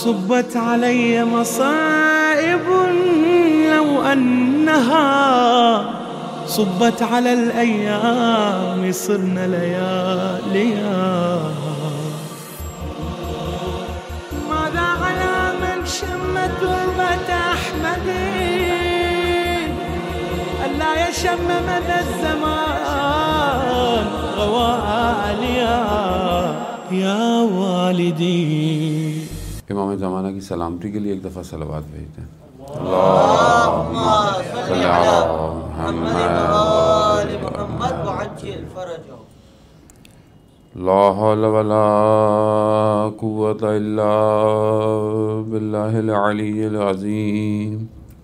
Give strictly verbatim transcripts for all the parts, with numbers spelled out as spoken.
صبت علي مصائب لو أنها صبت على الأيام صرنا لياليها. ماذا على من شم تربة أحمد ألا يشم مدى الزمان غواليا يا والدي. امام زمانہ کی سلامتی کے لیے ایک دفعہ صلوات بھیجتے ہیں. اللہم صلی علی محمد وعجل فرجہ. لا حول ولا قوة الا باللہ العلی العظیم.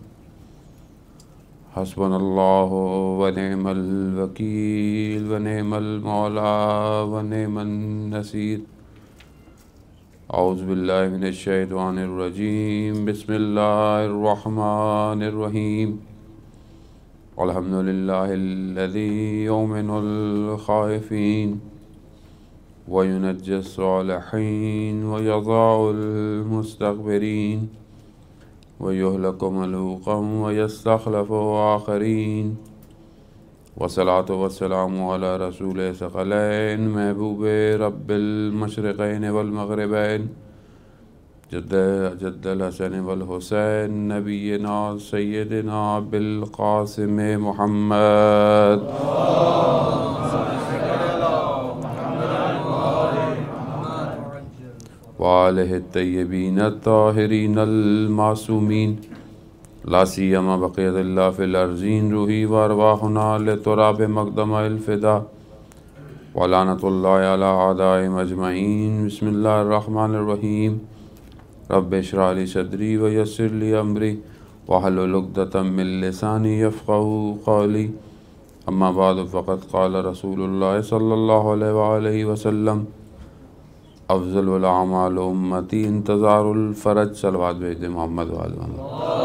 حسبنا اللہ ونعم الوکیل ونعم المولا ونعم النصیر. اعوذ باللہ من الشیطان الرجیم. بسم اللہ الرحمن الرحیم. الحمد للہ الذی یؤمن الخائفین وینجی الصالحین ویضع المستکبرین وَيُهْلَكُ مَلُوقًا وَيَسْتَخْلَفُ آخَرِينَ. والصلاة والسلام على رسول ثقلین محبوب رب المشرقین والمغربین جد جد الحسن والحسین نبینا سیدنا بالقاسم محمد. وآلہ الطیبین الطاہرین المعصومین لا سیما بقیت اللہ فی الارضین. روحی وارواحنا لتراب مقدم الفدا ولعنۃ اللہ علی اعدائهم اجمعین. بسم اللہ الرحمن الرحیم. رب اشرح لی صدری ویسر لی امری واحلل عقدۃ من لسانی یفقہوا قولی. اما بعد فقد قال رسول اللہ صلی اللہ علیہ وآلہ وسلم افضل الاعمال امتی انتظار الفرج. صلوات بھیج دیں محمد وآل محمد.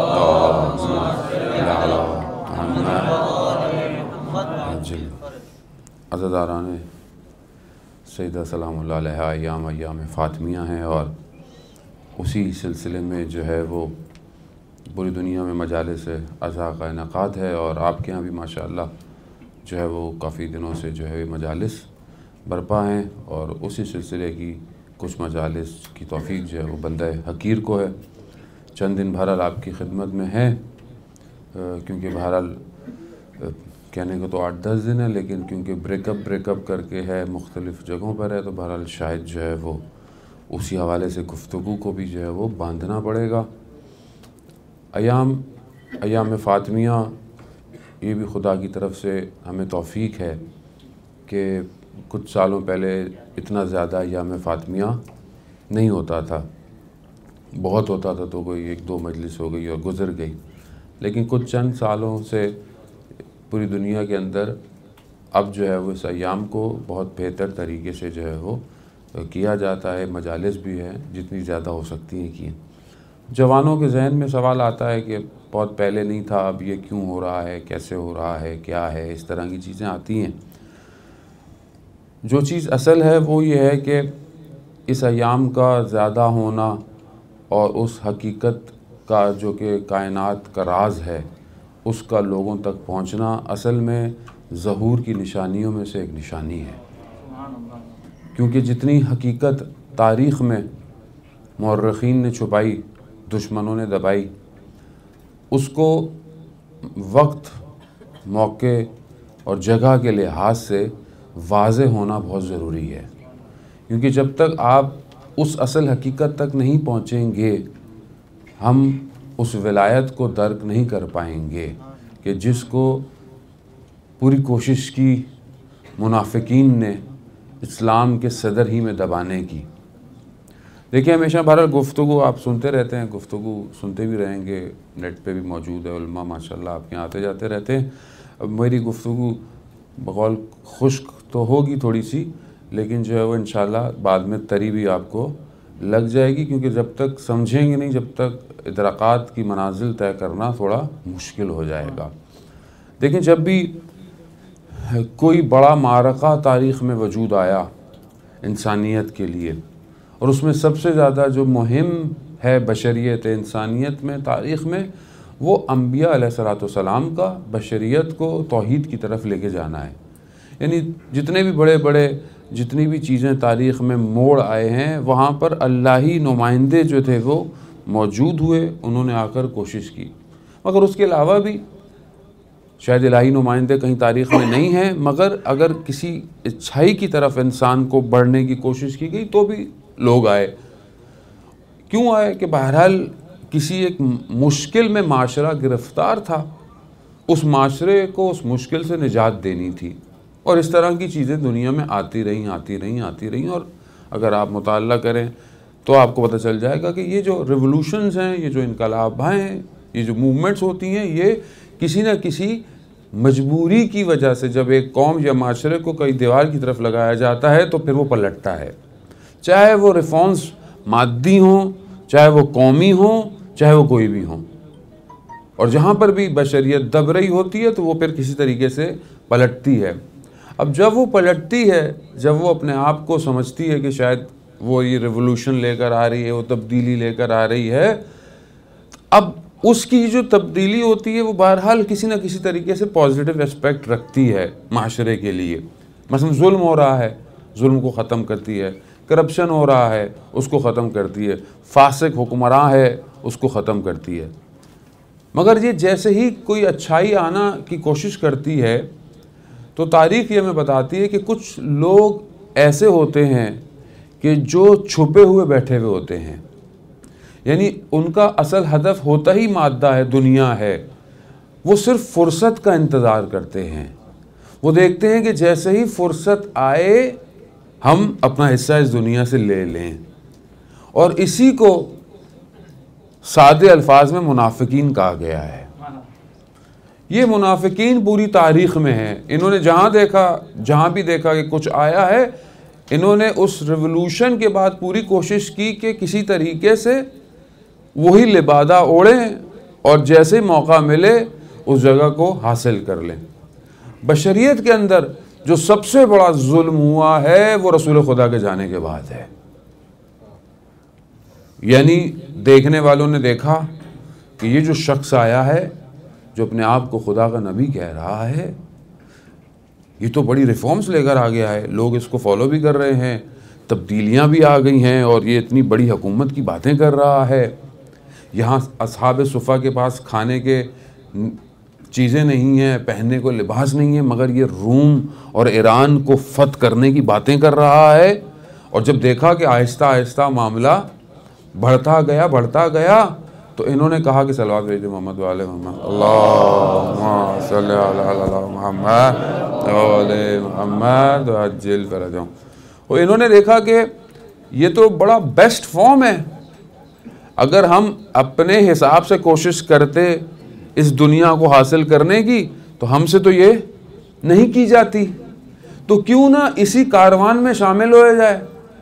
عزاداران سیدہ سلام اللہ علیہ ایام ایام فاطمیہ ہیں، اور اسی سلسلے میں جو ہے وہ پوری دنیا میں مجالس عزا کا انعقاد ہے، اور آپ کے ہاں بھی ماشاءاللہ جو ہے وہ کافی دنوں سے جو ہے مجالس برپا ہیں، اور اسی سلسلے کی کچھ مجالس کی توفیق جو ہے وہ بندہ حقیر کو ہے. چند دن بہرحال آپ کی خدمت میں ہے، کیونکہ بہرحال کہنے کو تو آٹھ دس دن ہے، لیکن کیونکہ بریک اپ بریک اپ کر کے ہے، مختلف جگہوں پر ہے، تو بہرحال شاید جو ہے وہ اسی حوالے سے گفتگو کو بھی جو ہے وہ باندھنا پڑے گا. ایام ایام فاطمیہ یہ بھی خدا کی طرف سے ہمیں توفیق ہے کہ کچھ سالوں پہلے اتنا زیادہ ایام فاطمیہ نہیں ہوتا تھا. بہت ہوتا تھا تو کوئی ایک دو مجلس ہو گئی اور گزر گئی، لیکن کچھ چند سالوں سے پوری دنیا کے اندر اب جو ہے وہ اس ایام کو بہت بہتر طریقے سے جو ہے وہ کیا جاتا ہے. مجالس بھی ہیں جتنی زیادہ ہو سکتی ہیں کی. جوانوں کے ذہن میں سوال آتا ہے کہ بہت پہلے نہیں تھا، اب یہ کیوں ہو رہا ہے، کیسے ہو رہا ہے، کیا ہے، اس طرح کی چیزیں آتی ہیں. جو چیز اصل ہے وہ یہ ہے کہ اس ایام کا زیادہ ہونا اور اس حقیقت کا جو کہ کائنات کا راز ہے اس کا لوگوں تک پہنچنا اصل میں ظہور کی نشانیوں میں سے ایک نشانی ہے. کیونکہ جتنی حقیقت تاریخ میں مورخین نے چھپائی، دشمنوں نے دبائی، اس کو وقت، موقع اور جگہ کے لحاظ سے واضح ہونا بہت ضروری ہے. کیونکہ جب تک آپ اس اصل حقیقت تک نہیں پہنچیں گے، ہم اس ولایت کو درک نہیں کر پائیں گے کہ جس کو پوری کوشش کی منافقین نے اسلام کے صدر ہی میں دبانے کی. دیکھیں ہمیشہ بہرحال گفتگو آپ سنتے رہتے ہیں، گفتگو سنتے بھی رہیں گے، نیٹ پہ بھی موجود ہے، علماء ماشاءاللہ آپ کے آتے جاتے رہتے ہیں. اب میری گفتگو بقول خشک تو ہوگی تھوڑی سی، لیکن جو ہے وہ انشاءاللہ بعد میں تری بھی آپ کو لگ جائے گی، کیونکہ جب تک سمجھیں گے نہیں، جب تک ادراکات کی منازل طے کرنا تھوڑا مشکل ہو جائے گا. دیکھیں جب بھی کوئی بڑا معرکہ تاریخ میں وجود آیا انسانیت کے لیے، اور اس میں سب سے زیادہ جو مہم ہے بشریت انسانیت میں، تاریخ میں، وہ انبیاء علیہ الصلوۃ والسلام کا بشریت کو توحید کی طرف لے کے جانا ہے۔ یعنی جتنے بھی بڑے بڑے جتنی بھی چیزیں تاریخ میں موڑ آئے ہیں، وہاں پر اللہی نمائندے جو تھے وہ موجود ہوئے، انہوں نے آ کر کوشش کی۔ مگر اس کے علاوہ بھی شاید الہی نمائندے کہیں تاریخ میں نہیں ہیں، مگر اگر کسی اچھائی کی طرف انسان کو بڑھنے کی کوشش کی گئی تو بھی لوگ آئے۔ کیوں آئے؟ کہ بہرحال کسی ایک مشکل میں معاشرہ گرفتار تھا، اس معاشرے کو اس مشکل سے نجات دینی تھی، اور اس طرح کی چیزیں دنیا میں آتی رہیں آتی رہیں آتی رہیں اور اگر آپ مطالعہ کریں تو آپ کو پتہ چل جائے گا کہ یہ جو ریولوشنز ہیں، یہ جو انقلاب ہیں، یہ جو موومنٹس ہوتی ہیں، یہ کسی نہ کسی مجبوری کی وجہ سے جب ایک قوم یا معاشرے کو کئی دیوار کی طرف لگایا جاتا ہے تو پھر وہ پلٹتا ہے، چاہے وہ ریفارمز مادی ہوں، چاہے وہ قومی ہوں، چاہے وہ کوئی بھی ہوں۔ اور جہاں پر بھی بشریت دب رہی ہوتی ہے تو وہ پھر کسی طریقے سے پلٹتی ہے۔ اب جب وہ پلٹتی ہے، جب وہ اپنے آپ کو سمجھتی ہے کہ شاید وہ یہ ریولوشن لے کر آ رہی ہے، وہ تبدیلی لے کر آ رہی ہے، اب اس کی جو تبدیلی ہوتی ہے وہ بہرحال کسی نہ کسی طریقے سے پازیٹیو اسپیکٹ رکھتی ہے معاشرے کے لیے۔ مثلا ظلم ہو رہا ہے، ظلم کو ختم کرتی ہے، کرپشن ہو رہا ہے، اس کو ختم کرتی ہے، فاسق حکمراں ہے، اس کو ختم کرتی ہے۔ مگر یہ جیسے ہی کوئی اچھائی آنا کی کوشش کرتی ہے تو تاریخ یہ ہمیں بتاتی ہے کہ کچھ لوگ ایسے ہوتے ہیں کہ جو چھپے ہوئے بیٹھے ہوئے ہوتے ہیں، یعنی ان کا اصل ہدف ہوتا ہی مادہ ہے، دنیا ہے، وہ صرف فرصت کا انتظار کرتے ہیں۔ وہ دیکھتے ہیں کہ جیسے ہی فرصت آئے ہم اپنا حصہ اس دنیا سے لے لیں، اور اسی کو سادے الفاظ میں منافقین کہا گیا ہے۔ یہ منافقین پوری تاریخ میں ہیں، انہوں نے جہاں دیکھا جہاں بھی دیکھا کہ کچھ آیا ہے، انہوں نے اس ریولوشن کے بعد پوری کوشش کی کہ کسی طریقے سے وہی لبادہ اوڑھیں اور جیسے موقع ملے اس جگہ کو حاصل کر لیں۔ بشریت کے اندر جو سب سے بڑا ظلم ہوا ہے وہ رسول خدا کے جانے کے بعد ہے۔ یعنی دیکھنے والوں نے دیکھا کہ یہ جو شخص آیا ہے جو اپنے آپ کو خدا کا نبی کہہ رہا ہے، یہ تو بڑی ریفارمز لے کر آ گیا ہے، لوگ اس کو فالو بھی کر رہے ہیں، تبدیلیاں بھی آ گئی ہیں، اور یہ اتنی بڑی حکومت کی باتیں کر رہا ہے۔ یہاں اصحاب صفہ کے پاس کھانے کے چیزیں نہیں ہیں، پہننے کو لباس نہیں ہے، مگر یہ روم اور ایران کو فتح کرنے کی باتیں کر رہا ہے۔ اور جب دیکھا کہ آہستہ آہستہ معاملہ بڑھتا گیا بڑھتا گیا تو انہوں نے کہا کہ صلوات بھیجو محمد والے محمد، اللہم صلی علی محمد والے محمد وعجل فرجہم۔ اور انہوں نے دیکھا کہ یہ تو بڑا بیسٹ فارم ہے، اگر ہم اپنے حساب سے کوشش کرتے اس دنیا کو حاصل کرنے کی تو ہم سے تو یہ نہیں کی جاتی، تو کیوں نہ اسی کاروان میں شامل ہوئے جائے۔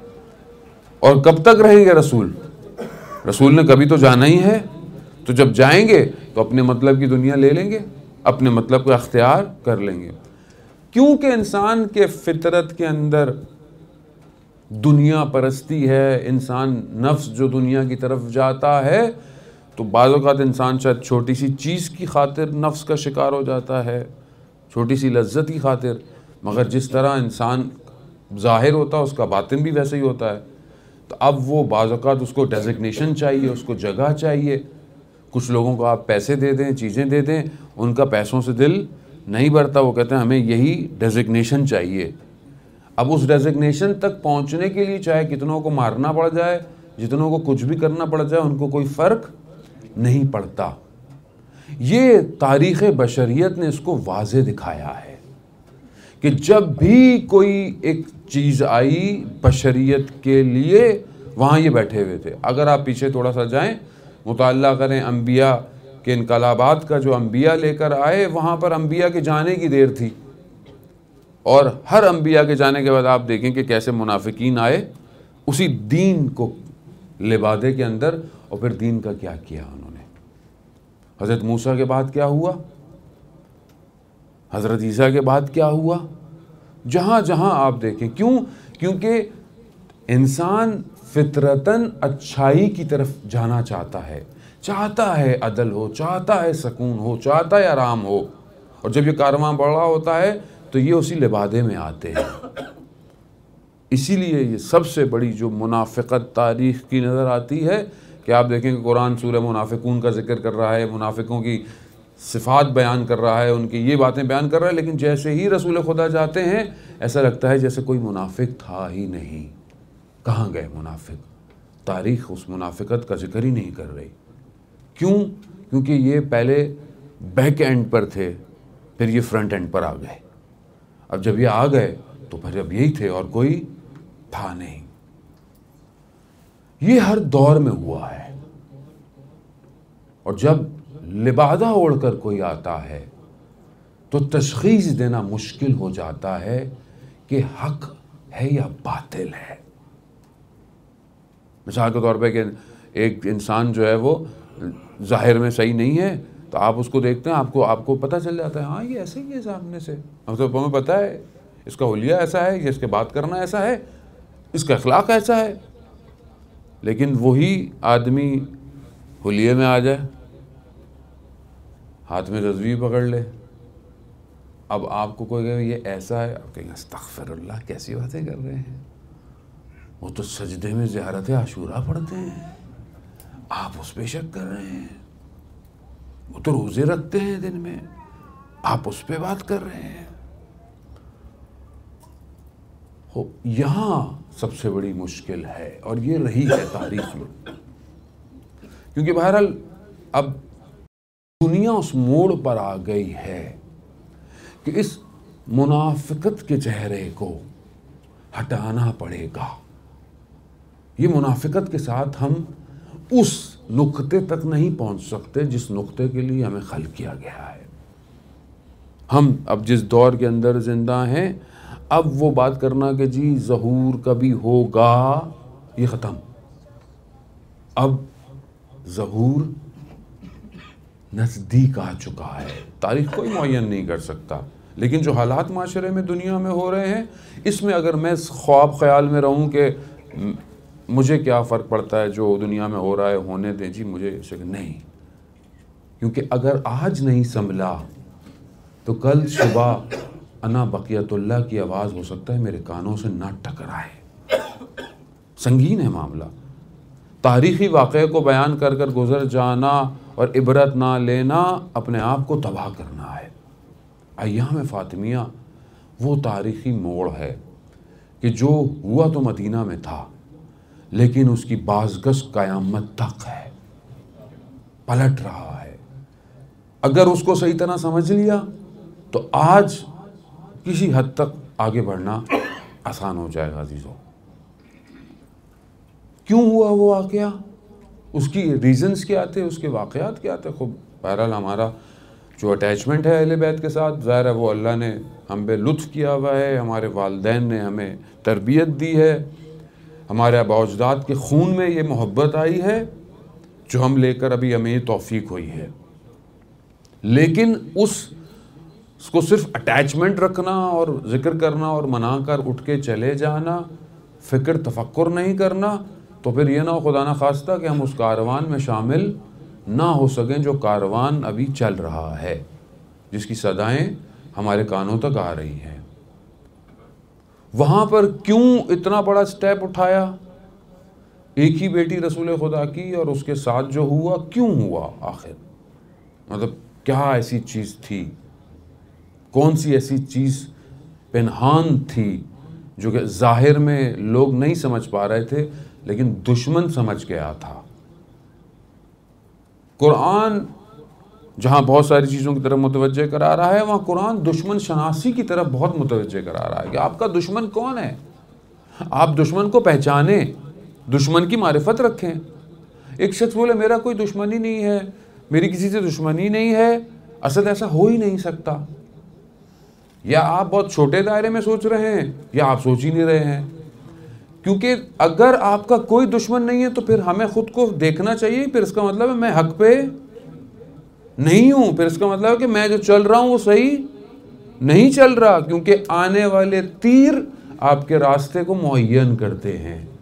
اور کب تک رہیں گے رسول؟ رسول نے کبھی تو جانا ہی ہے، تو جب جائیں گے تو اپنے مطلب کی دنیا لے لیں گے، اپنے مطلب کا اختیار کر لیں گے۔ کیونکہ انسان کے فطرت کے اندر دنیا پرستی ہے، انسان نفس جو دنیا کی طرف جاتا ہے، تو بعض اوقات انسان شاید چھوٹی سی چیز کی خاطر نفس کا شکار ہو جاتا ہے، چھوٹی سی لذت کی خاطر، مگر جس طرح انسان ظاہر ہوتا ہے اس کا باطن بھی ویسے ہی ہوتا ہے۔ تو اب وہ بعض اوقات اس کو ڈیزگنیشن چاہیے، اس کو جگہ چاہیے۔ کچھ لوگوں کو آپ پیسے دے دیں، چیزیں دے دیں، ان کا پیسوں سے دل نہیں بھرتا، وہ کہتے ہیں ہمیں یہی ڈیزگنیشن چاہیے۔ اب اس ڈیزگنیشن تک پہنچنے کے لیے چاہے کتنوں کو مارنا پڑ جائے، جتنوں کو کچھ بھی کرنا پڑ جائے، ان کو کوئی فرق نہیں پڑتا۔ یہ تاریخ بشریت نے اس کو واضح دکھایا ہے کہ جب بھی کوئی ایک چیز آئی بشریت کے لیے، وہاں یہ بیٹھے ہوئے تھے۔ اگر آپ پیچھے تھوڑا سا جائیں، مطالعہ کریں انبیاء کے انقلابات کا، جو انبیاء لے کر آئے، وہاں پر انبیاء کے جانے کی دیر تھی، اور ہر انبیاء کے جانے کے بعد آپ دیکھیں کہ کیسے منافقین آئے اسی دین کو لبادے کے اندر، اور پھر دین کا کیا کیا انہوں نے۔ حضرت موسیٰ کے بعد کیا ہوا، حضرت عیسیٰ کے بعد کیا ہوا، جہاں جہاں آپ دیکھیں، کیوں؟ کیونکہ انسان فطرتاً اچھائی کی طرف جانا چاہتا ہے، چاہتا ہے عدل ہو، چاہتا ہے سکون ہو، چاہتا ہے آرام ہو، اور جب یہ کارواں بڑھ رہا ہوتا ہے تو یہ اسی لبادے میں آتے ہیں۔ اسی لیے یہ سب سے بڑی جو منافقت تاریخ کی نظر آتی ہے کہ آپ دیکھیں کہ قرآن سورہ منافقون کا ذکر کر رہا ہے، منافقوں کی صفات بیان کر رہا ہے، ان کی یہ باتیں بیان کر رہا ہے، لیکن جیسے ہی رسول خدا جاتے ہیں ایسا لگتا ہے جیسے کوئی منافق تھا ہی نہیں۔ کہاں گئے منافق؟ تاریخ اس منافقت کا ذکر ہی نہیں کر رہی۔ کیوں؟ کیونکہ یہ پہلے بیک اینڈ پر تھے، پھر یہ فرنٹ اینڈ پر آ گئے۔ اب جب یہ آ گئے تو پھر اب یہی تھے اور کوئی تھا نہیں۔ یہ ہر دور میں ہوا ہے، اور جب لبادہ اوڑھ کر کوئی آتا ہے تو تشخیص دینا مشکل ہو جاتا ہے کہ حق ہے یا باطل ہے۔ مثال کے طور پہ کہ ایک انسان جو ہے وہ ظاہر میں صحیح نہیں ہے تو آپ اس کو دیکھتے ہیں، آپ کو آپ کو پتہ چل جاتا ہے ہاں یہ ایسے ہی ہے سامنے سے، ہم سب ہمیں پتہ ہے اس کا حلیہ ایسا ہے، یہ اس کے بات کرنا ایسا ہے، اس کا اخلاق ایسا ہے۔ لیکن وہی آدمی حلیے میں آ جائے، ہاتھ میں تسبیح پکڑ لے، اب آپ کو کوئی کہے یہ ایسا ہے، آپ کہیں گے استغفر اللہ، کیسی باتیں کر رہے ہیں، وہ تو سجدے میں زیارت عاشورہ پڑھتے ہیں، آپ اس پہ شک کر رہے ہیں، وہ تو روزے رکھتے ہیں دن میں، آپ اس پہ بات کر رہے ہیں۔ یہاں سب سے بڑی مشکل ہے، اور یہ رہی ہے تاریخ میں، کیونکہ بہرحال اب دنیا اس موڑ پر آ گئی ہے کہ اس منافقت کے چہرے کو ہٹانا پڑے گا۔ یہ منافقت کے ساتھ ہم اس نقطے تک نہیں پہنچ سکتے جس نقطے کے لیے ہمیں خلق کیا گیا ہے۔ ہم اب جس دور کے اندر زندہ ہیں، اب وہ بات کرنا کہ جی ظہور کبھی ہوگا، یہ ختم۔ اب ظہور نزدیک آ چکا ہے۔ تاریخ کوئی معین نہیں کر سکتا، لیکن جو حالات معاشرے میں دنیا میں ہو رہے ہیں، اس میں اگر میں خواب خیال میں رہوں کہ مجھے کیا فرق پڑتا ہے جو دنیا میں ہو رہا ہے، ہونے دیں جی مجھے اسے، نہیں، کیونکہ اگر آج نہیں سنبھلا تو کل صبح انا بقیت اللہ کی آواز ہو سکتا ہے میرے کانوں سے نہ ٹکرائے۔ سنگین ہے معاملہ۔ تاریخی واقعے کو بیان کر کر گزر جانا اور عبرت نہ لینا اپنے آپ کو تباہ کرنا ہے۔ ایام فاطمیہ وہ تاریخی موڑ ہے کہ جو ہوا تو مدینہ میں تھا، لیکن اس کی بازگشت قیامت تک ہے، پلٹ رہا ہے۔ اگر اس کو صحیح طرح سمجھ لیا تو آج کسی حد تک آگے بڑھنا آسان ہو جائے گا عزیزوں۔ کیوں ہوا وہ واقعہ؟ اس کی ریزنز کیا تھے، اس کے واقعات کیا تھے؟ خوب بہرحال ہمارا جو اٹیچمنٹ ہے اہل بیت کے ساتھ، ظاہر ہے وہ اللہ نے ہم پہ لطف کیا ہوا ہے، ہمارے والدین نے ہمیں تربیت دی ہے، ہمارے آباء و اجداد کے خون میں یہ محبت آئی ہے جو ہم لے کر ابھی ہمیں یہ توفیق ہوئی ہے۔ لیکن اس اس کو صرف اٹیچمنٹ رکھنا اور ذکر کرنا اور منا کر اٹھ کے چلے جانا، فکر تفکر نہیں کرنا، تو پھر یہ نہ ہو خدا نہ خواستہ کہ ہم اس کاروان میں شامل نہ ہو سکیں جو کاروان ابھی چل رہا ہے، جس کی صدائیں ہمارے کانوں تک آ رہی ہیں۔ وہاں پر کیوں اتنا بڑا سٹیپ اٹھایا؟ ایک ہی بیٹی رسول خدا کی، اور اس کے ساتھ جو ہوا کیوں ہوا آخر؟ مطلب کیا ایسی چیز تھی، کون سی ایسی چیز پنہان تھی جو کہ ظاہر میں لوگ نہیں سمجھ پا رہے تھے لیکن دشمن سمجھ گیا تھا؟ قرآن جہاں بہت ساری چیزوں کی طرف متوجہ کرا رہا ہے، وہاں قرآن دشمن شناسی کی طرف بہت متوجہ کرا رہا ہے کہ آپ کا دشمن کون ہے، آپ دشمن کو پہچانیں، دشمن کی معرفت رکھیں۔ ایک شخص بولے میرا کوئی دشمن ہی نہیں ہے، میری کسی سے دشمنی نہیں ہے، اصل ایسا ہو ہی نہیں سکتا۔ یا آپ بہت چھوٹے دائرے میں سوچ رہے ہیں، یا آپ سوچ ہی نہیں رہے ہیں، کیونکہ اگر آپ کا کوئی دشمن نہیں ہے تو پھر ہمیں خود کو دیکھنا چاہیے، پھر اس کا مطلب ہے میں حق پہ نہیں ہوں، پھر اس کا مطلب ہے کہ میں جو چل رہا ہوں وہ صحیح نہیں چل رہا، کیونکہ آنے والے تیر آپ کے راستے کو معین کرتے ہیں۔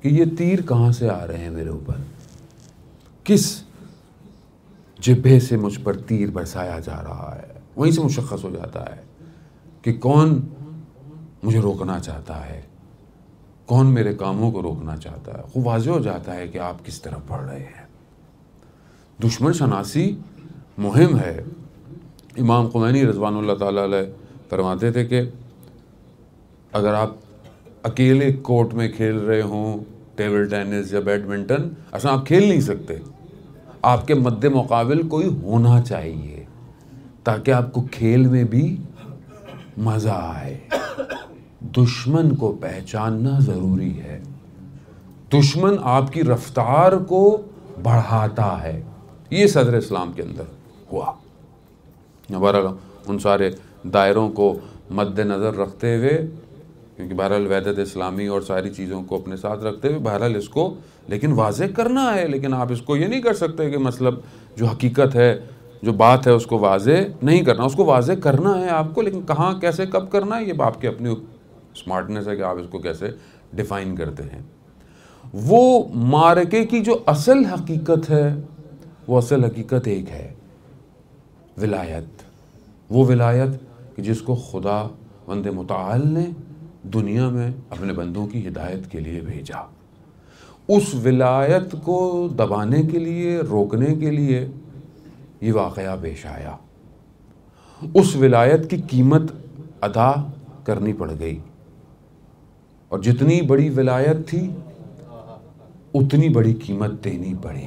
کہ یہ تیر کہاں سے آ رہے ہیں میرے اوپر، کس جبہے سے مجھ پر تیر برسایا جا رہا ہے. وہیں سے مشخص ہو جاتا ہے کہ کون مجھے روکنا چاہتا ہے، کون میرے کاموں کو روکنا چاہتا ہے. خوب واضح ہو جاتا ہے کہ آپ کس طرف بڑھ رہے ہیں. دشمن شناسی مہم ہے. امام خمینی رضوان اللہ تعالیٰ علیہ فرماتے تھے کہ اگر آپ اکیلے کورٹ میں کھیل رہے ہوں ٹیبل ٹینس یا بیڈمنٹن، اصلا آپ کھیل نہیں سکتے. آپ کے مد مقابل کوئی ہونا چاہیے تاکہ آپ کو کھیل میں بھی مزہ آئے. دشمن کو پہچاننا ضروری ہے. دشمن آپ کی رفتار کو بڑھاتا ہے. یہ صدر اسلام کے اندر ہوا. بہرحال ان سارے دائروں کو مد نظر رکھتے ہوئے، کیونکہ بہرحال وحدت اسلامی اور ساری چیزوں کو اپنے ساتھ رکھتے ہوئے بہرحال اس کو لیکن واضح کرنا ہے. لیکن آپ اس کو یہ نہیں کر سکتے کہ مطلب جو حقیقت ہے، جو بات ہے، اس کو واضح نہیں کرنا. اس کو واضح کرنا ہے آپ کو، لیکن کہاں، کیسے، کب کرنا ہے، یہ آپ کی اپنی اسمارٹنیس ہے کہ آپ اس کو کیسے ڈیفائن کرتے ہیں. وہ معرکے کی جو اصل حقیقت ہے، وہ اصل حقیقت ایک ہے، ولایت. وہ ولایت کہ جس کو خدا وند متعال نے دنیا میں اپنے بندوں کی ہدایت کے لیے بھیجا. اس ولایت کو دبانے کے لیے، روکنے کے لیے یہ واقعہ پیش آیا. اس ولایت کی قیمت ادا کرنی پڑ گئی، اور جتنی بڑی ولایت تھی اتنی بڑی قیمت دینی پڑی.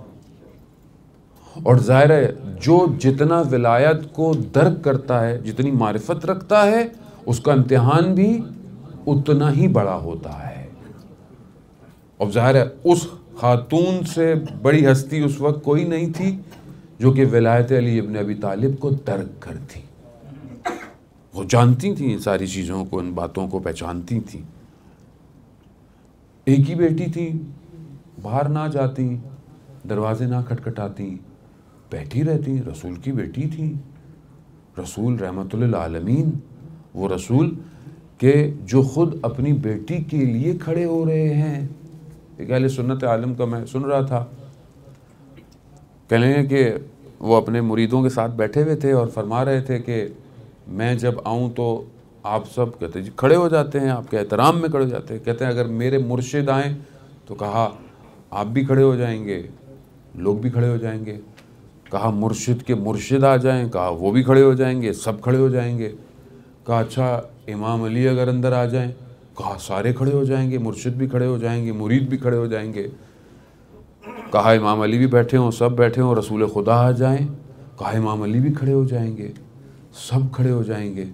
اور ظاہر ہے جو جتنا ولایت کو درک کرتا ہے، جتنی معرفت رکھتا ہے، اس کا امتحان بھی اتنا ہی بڑا ہوتا ہے. اور ظاہر ہے اس خاتون سے بڑی ہستی اس وقت کوئی نہیں تھی جو کہ ولایت علی ابن ابی طالب کو درک کرتی. وہ جانتی تھیں ان ساری چیزوں کو، ان باتوں کو پہچانتی تھیں. ایک ہی بیٹی تھی، باہر نہ جاتی، دروازے نہ کھٹکھٹاتی، بیٹھی رہتی. رسول کی بیٹی تھی، رسول رحمت للعالمین، وہ رسول کہ جو خود اپنی بیٹی کے لیے کھڑے ہو رہے ہیں. ایک اہل سنت عالم کا میں سن رہا تھا، کہنے لگے کہ وہ اپنے مریدوں کے ساتھ بیٹھے ہوئے تھے اور فرما رہے تھے کہ میں جب آؤں تو آپ سب کہتے جی کھڑے ہو جاتے ہیں، آپ کے احترام میں کھڑے ہو جاتے ہیں. کہتے ہیں اگر میرے مرشد آئیں تو کہا آپ بھی کھڑے ہو جائیں گے، لوگ بھی کھڑے ہو جائیں گے. کہا مرشد کے مرشد آ جائیں، کہا وہ بھی کھڑے ہو جائیں گے، سب کھڑے ہو جائیں گے. کہا اچھا امام علی اگر اندر آ جائیں، کہا سارے کھڑے ہو جائیں گے، مرشد بھی کھڑے ہو جائیں گے، مرید بھی کھڑے ہو جائیں گے. کہا امام علی بھی بیٹھے ہوں، سب بیٹھے ہوں، رسول خدا آ جائیں، کہا امام علی بھی کھڑے ہو جائیں گے، سب کھڑے ہو جائیں گے.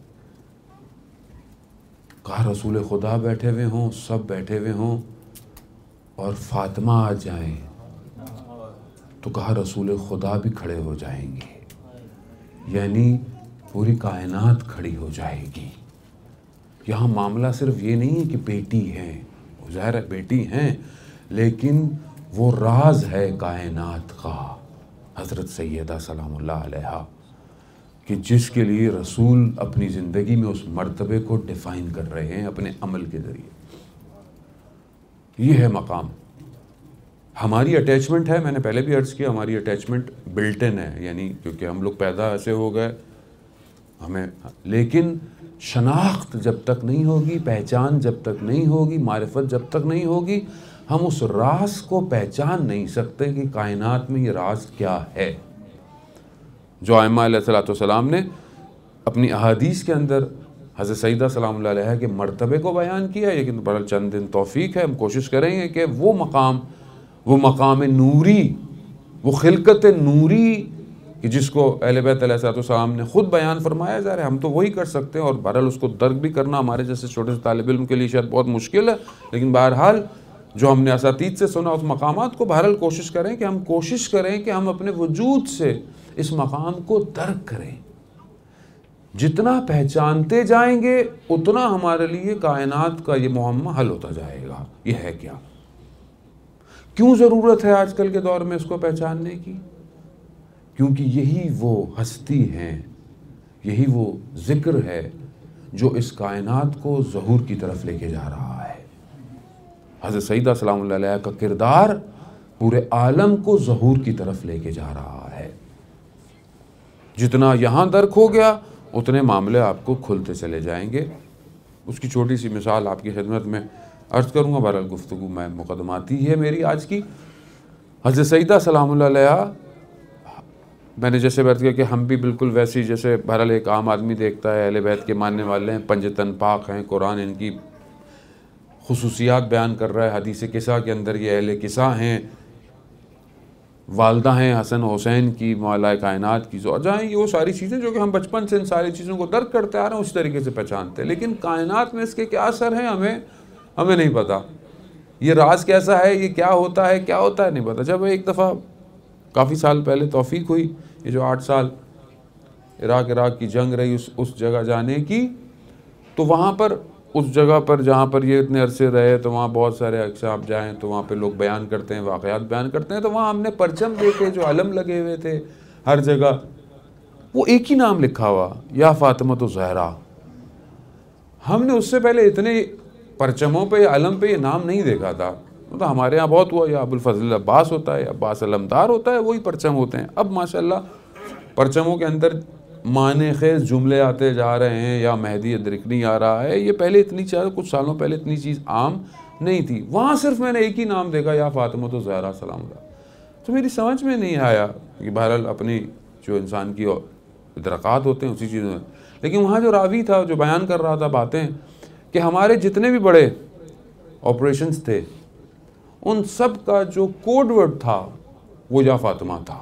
کہا رسول خدا بیٹھے ہوئے ہوں، سب بیٹھے ہوئے ہوں، اور فاطمہ آ جائیں تو کہا رسول خدا بھی کھڑے ہو جائیں گے. یعنی پوری کائنات کھڑی ہو جائے گی. یہاں معاملہ صرف یہ نہیں ہے کہ بیٹی ہیں، ظاہر ہے بیٹی ہیں، لیکن وہ راز ہے کائنات کا، حضرت سیدہ سلام اللہ علیہا، کہ جس کے لیے رسول اپنی زندگی میں اس مرتبے کو ڈیفائن کر رہے ہیں اپنے عمل کے ذریعے. یہ ہے مقام. ہماری اٹیچمنٹ ہے، میں نے پہلے بھی عرض کیا، ہماری اٹیچمنٹ بلٹ ان ہے، یعنی کیونکہ ہم لوگ پیدا ایسے ہو گئے ہمیں. لیکن شناخت جب تک نہیں ہوگی، پہچان جب تک نہیں ہوگی، معرفت جب تک نہیں ہوگی، ہم اس راز کو پہچان نہیں سکتے کہ کائنات میں یہ راز کیا ہے. جو ائمہ علیہ الصلوۃ والسلام نے اپنی احادیث کے اندر حضرت سیدہ سلام اللہ علیہ کے مرتبے کو بیان کیا ہے، لیکن بہرحال چند دن توفیق ہے، ہم کوشش کریں گے کہ وہ مقام، وہ مقام نوری، وہ خلقت نوری کہ جس کو اہل بیت علیہ الصلوۃ والسلام نے خود بیان فرمایا، ظاہر ہے ہم تو وہی کر سکتے ہیں، اور بہرحال اس کو درک بھی کرنا ہمارے جیسے چھوٹے سے طالب علم کے لیے شاید بہت مشکل ہے. لیکن بہرحال جو ہم نے اساتید سے سنا اس مقامات کو بہرحال کوشش کریں کہ ہم کوشش کریں کہ ہم اپنے وجود سے اس مقام کو درک کریں. جتنا پہچانتے جائیں گے اتنا ہمارے لیے کائنات کا یہ معمہ حل ہوتا جائے گا. یہ ہے کیا، کیوں ضرورت ہے آج کل کے دور میں اس کو پہچاننے کی؟ کیونکہ یہی وہ ہستی ہیں، یہی وہ ذکر ہے جو اس کائنات کو ظہور کی طرف لے کے جا رہا ہے. حضرت سیدہ سلام اللہ علیہ کا کردار پورے عالم کو ظہور کی طرف لے کے جا رہا ہے. جتنا یہاں درک ہو گیا اتنے معاملے آپ کو کھلتے چلے جائیں گے. اس کی چھوٹی سی مثال آپ کی خدمت میں عرض کروں گا. بہرحال گفتگو میں مقدماتی ہے میری آج کی. حضرت سیدہ سلام اللہ علیہ، میں نے جیسے بیت کیا کہ ہم بھی بالکل ویسی جیسے بہرحال ایک عام آدمی دیکھتا ہے. اہل بیت کے ماننے والے ہیں، پنجتن پاک ہیں، قرآن ان کی خصوصیات بیان کر رہا ہے. حدیث قصہ کے اندر یہ اہل قصہ ہیں، والدہ ہیں حسن حسین کی، مولا کائنات کی زوجہ ہیں. یہ وہ ساری چیزیں جو کہ ہم بچپن سے ان ساری چیزوں کو درک کرتے آ رہے ہیں، اس طریقے سے پہچانتے ہیں. لیکن کائنات میں اس کے کیا اثر ہیں ہمیں ہمیں نہیں پتا. یہ راز کیسا ہے، یہ کیا ہوتا ہے کیا ہوتا ہے نہیں پتا. جب ایک دفعہ کافی سال پہلے توفیق ہوئی، یہ جو آٹھ سال عراق عراق کی جنگ رہی اس اس جگہ جانے کی، تو وہاں پر اس جگہ پر جہاں پر یہ اتنے عرصے رہے تو وہاں بہت سارے اکثر آپ جائیں تو وہاں پہ لوگ بیان کرتے ہیں، واقعات بیان کرتے ہیں. تو وہاں ہم نے پرچم دیکھے جو علم لگے ہوئے تھے ہر جگہ، وہ ایک ہی نام لکھا ہوا، یا فاطمہ تو زہرا. ہم نے اس سے پہلے اتنے پرچموں پہ یا علم پہ یہ نام نہیں دیکھا تھا. تو ہمارے ہاں بہت ہوا، یا ابوالفضل عباس ہوتا ہے، یا عباس علمدار ہوتا ہے، وہی پرچم ہوتے ہیں. اب ماشاءاللہ پرچموں کے اندر معنی خیز جملے آتے جا رہے ہیں، یا مہدی ادرکنی آ رہا ہے. یہ پہلے اتنی چیز کچھ سالوں پہلے اتنی چیز عام نہیں تھی. وہاں صرف میں نے ایک ہی نام دیکھا، یا فاطمہ تو زہرا سلام اللہ. تو میری سمجھ میں نہیں آیا کہ بہرحال اپنی جو انسان کی ادراکات ہوتے ہیں اسی چیزوں میں. لیکن وہاں جو راوی تھا جو بیان کر رہا تھا باتیں کہ ہمارے جتنے بھی بڑے آپریشنز تھے ان سب کا جو کوڈ ورڈ تھا وہ یا فاطمہ تھا.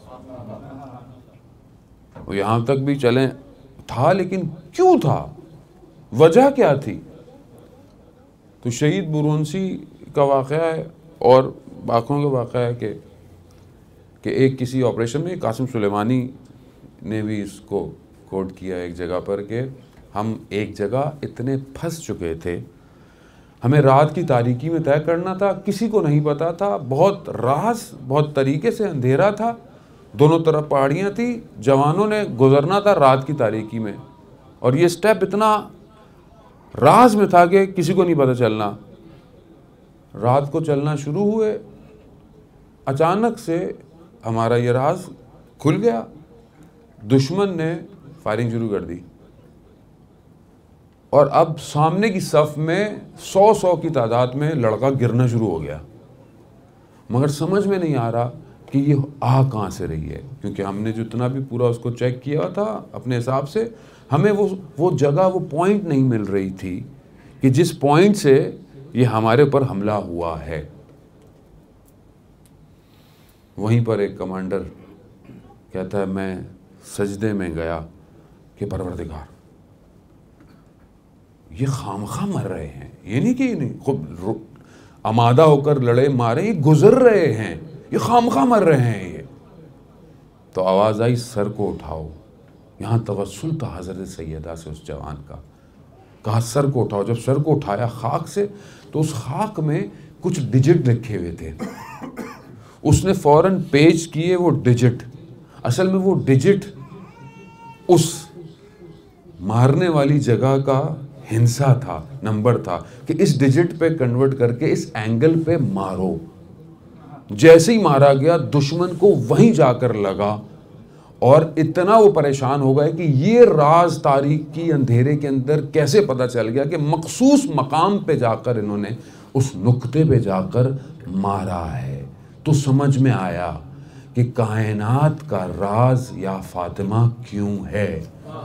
وہ یہاں تک بھی چلیں تھا، لیکن کیوں تھا، وجہ کیا تھی؟ تو شہید برونسی کا واقعہ ہے اور باقیوں کا واقعہ ہے کہ کہ ایک کسی آپریشن میں قاسم سلیمانی نے بھی اس کو کوڈ کیا ایک جگہ پر کہ ہم ایک جگہ اتنے پھنس چکے تھے، ہمیں رات کی تاریکی میں طے کرنا تھا، کسی کو نہیں پتا تھا، بہت راز بہت طریقے سے اندھیرا تھا، دونوں طرف پہاڑیاں تھیں، جوانوں نے گزرنا تھا رات کی تاریکی میں، اور یہ سٹیپ اتنا راز میں تھا کہ کسی کو نہیں پتہ چلنا. رات کو چلنا شروع ہوئے، اچانک سے ہمارا یہ راز کھل گیا، دشمن نے فائرنگ شروع کر دی، اور اب سامنے کی صف میں سو سو کی تعداد میں لڑکا گرنا شروع ہو گیا. مگر سمجھ میں نہیں آ رہا کہ یہ آ کہاں سے رہی ہے، کیونکہ ہم نے جتنا بھی پورا اس کو چیک کیا تھا اپنے حساب سے، ہمیں وہ وہ جگہ وہ پوائنٹ نہیں مل رہی تھی کہ جس پوائنٹ سے یہ ہمارے اوپر حملہ ہوا ہے. وہیں پر ایک کمانڈر کہتا ہے میں سجدے میں گیا کہ پروردگار یہ خامخواہ مر رہے ہیں، یہ نہیں کہ یہ نہیں خود آمادہ ہو کر لڑے مارے، یہ گزر رہے ہیں، یہ خامخواہ مر رہے ہیں. یہ تو آواز آئی سر کو اٹھاؤ. یہاں توسل تھا حضرت سیدہ سے اس جوان کا. کہا سر کو اٹھاؤ. جب سر کو اٹھایا خاک سے تو اس خاک میں کچھ ڈیجٹ لکھے ہوئے تھے. اس نے فوراً پیچ کیے وہ ڈیجٹ. اصل میں وہ ڈیجٹ اس مارنے والی جگہ کا ہنسا تھا، نمبر تھا کہ اس ڈیجٹ پہ کنورٹ کر کے اس اینگل پہ مارو. جیسے ہی مارا گیا دشمن کو وہیں جا کر لگا، اور اتنا وہ پریشان ہو گئے کہ یہ راز تاریخ کی اندھیرے کے اندر کیسے پتہ چل گیا کہ مخصوص مقام پہ جا کر انہوں نے اس نقطے پہ جا کر مارا ہے. تو سمجھ میں آیا کہ کائنات کا راز یا فاطمہ کیوں ہے.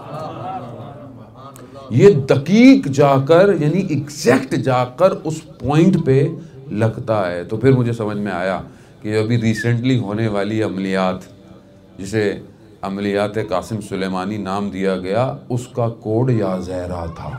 یہ دقیق جا کر یعنی ایگزیکٹ جا کر اس پوائنٹ پہ لگتا ہے. تو پھر مجھے سمجھ میں آیا کہ ابھی ریسنٹلی ہونے والی عملیات، جسے عملیات قاسم سلیمانی نام دیا گیا، اس کا کوڈ یا زہرا تھا،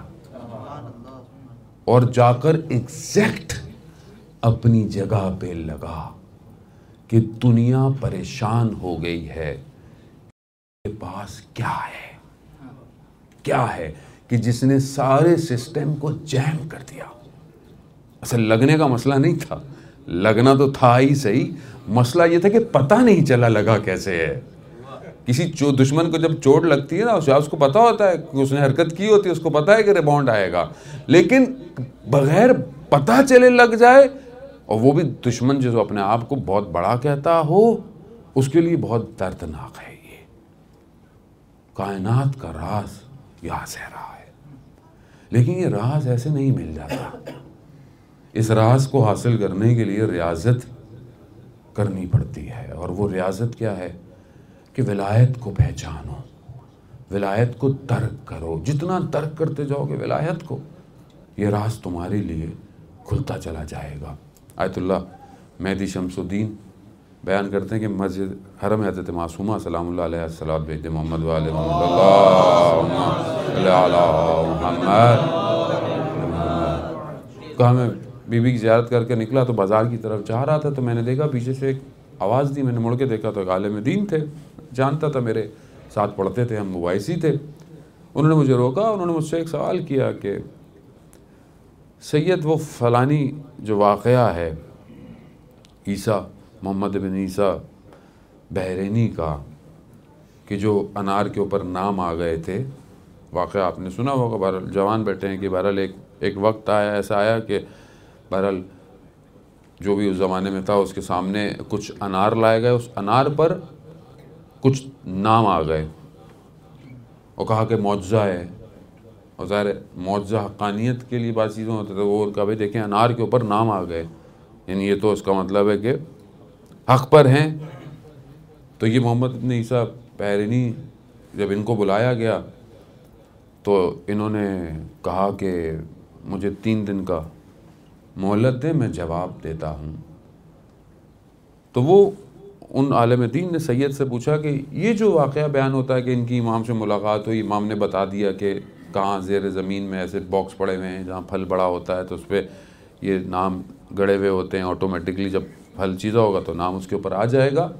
اور جا کر ایگزیکٹ اپنی جگہ پہ لگا کہ دنیا پریشان ہو گئی ہے. کے پاس کیا ہے کیا ہے کہ جس نے سارے سسٹم کو جیم کر دیا. اصل لگنے کا مسئلہ نہیں تھا، لگنا تو تھا ہی صحیح، مسئلہ یہ تھا کہ پتہ نہیں چلا لگا کیسے ہے. کسی دشمن کو جب چوٹ لگتی ہے نا، اس کو پتہ ہوتا ہے کہ اس نے حرکت کی ہوتی ہے، اس کو پتہ ہے کہ ریباؤنڈ آئے گا، لیکن بغیر پتہ چلے لگ جائے، اور وہ بھی دشمن جو اپنے آپ کو بہت بڑا کہتا ہو، اس کے لیے بہت دردناک ہے۔ یہ کائنات کا راز یہاں سے رہا ہے، لیکن یہ راز ایسے نہیں مل جاتا۔ اس راز کو حاصل کرنے کے لیے ریاضت کرنی پڑتی ہے، اور وہ ریاضت کیا ہے کہ ولایت کو پہچانو، ولایت کو ترک کرو۔ جتنا ترک کرتے جاؤ گے ولایت کو، یہ راز تمہارے لیے کھلتا چلا جائے گا۔ آیت اللہ مہدی شمس الدین بیان کرتے ہیں کہ مسجد حرم حضرت معصومہ سلام اللہ علیہ الصلوۃ بھیج دے محمد والے محمد اللہم صلی علی محمد۔ کہا میں بی بی کی زیارت کر کے نکلا تو بازار کی طرف جا رہا تھا، تو میں نے دیکھا پیچھے سے ایک آواز دی۔ میں نے مڑ کے دیکھا تو ایک عالم دین تھے، جانتا تھا، میرے ساتھ پڑھتے تھے، ہم مباحثی تھے۔ انہوں نے مجھے روکا، انہوں نے مجھ سے ایک سوال کیا کہ سید وہ فلانی جو واقعہ ہے عیسیٰ محمد بن عیسیٰ بحرینی کا، کہ جو انار کے اوپر نام آ گئے تھے، واقعہ آپ نے سنا ہوگا، بہرحال جوان بیٹھے ہیں کہ بہرحال ایک ایک وقت آیا، ایسا آیا کہ بہرحال جو بھی اس زمانے میں تھا اس کے سامنے کچھ انار لائے گئے، اس انار پر کچھ نام آ گئے اور کہا کہ معجزہ ہے، اور ظاہر ہے معجزہ حقانیت کے لیے بعض چیزوں ہوتے تھے، وہ کہا بھائی دیکھیں انار کے اوپر نام آ گئے، یعنی یہ تو اس کا مطلب ہے کہ حق پر ہیں۔ تو یہ محمد بن عیسیٰ بحرینی جب ان کو بلایا گیا تو انہوں نے کہا کہ مجھے تین دن کا مہلت دے، میں جواب دیتا ہوں۔ تو وہ ان عالم دین نے سید سے پوچھا کہ یہ جو واقعہ بیان ہوتا ہے کہ ان کی امام سے ملاقات ہوئی، امام نے بتا دیا کہ کہاں زیر زمین میں ایسے باکس پڑے ہوئے ہیں جہاں پھل بڑا ہوتا ہے، تو اس پہ یہ نام گڑے ہوئے ہوتے ہیں، آٹومیٹکلی جب پھل چیزا ہوگا تو نام اس کے اوپر آ جائے گا۔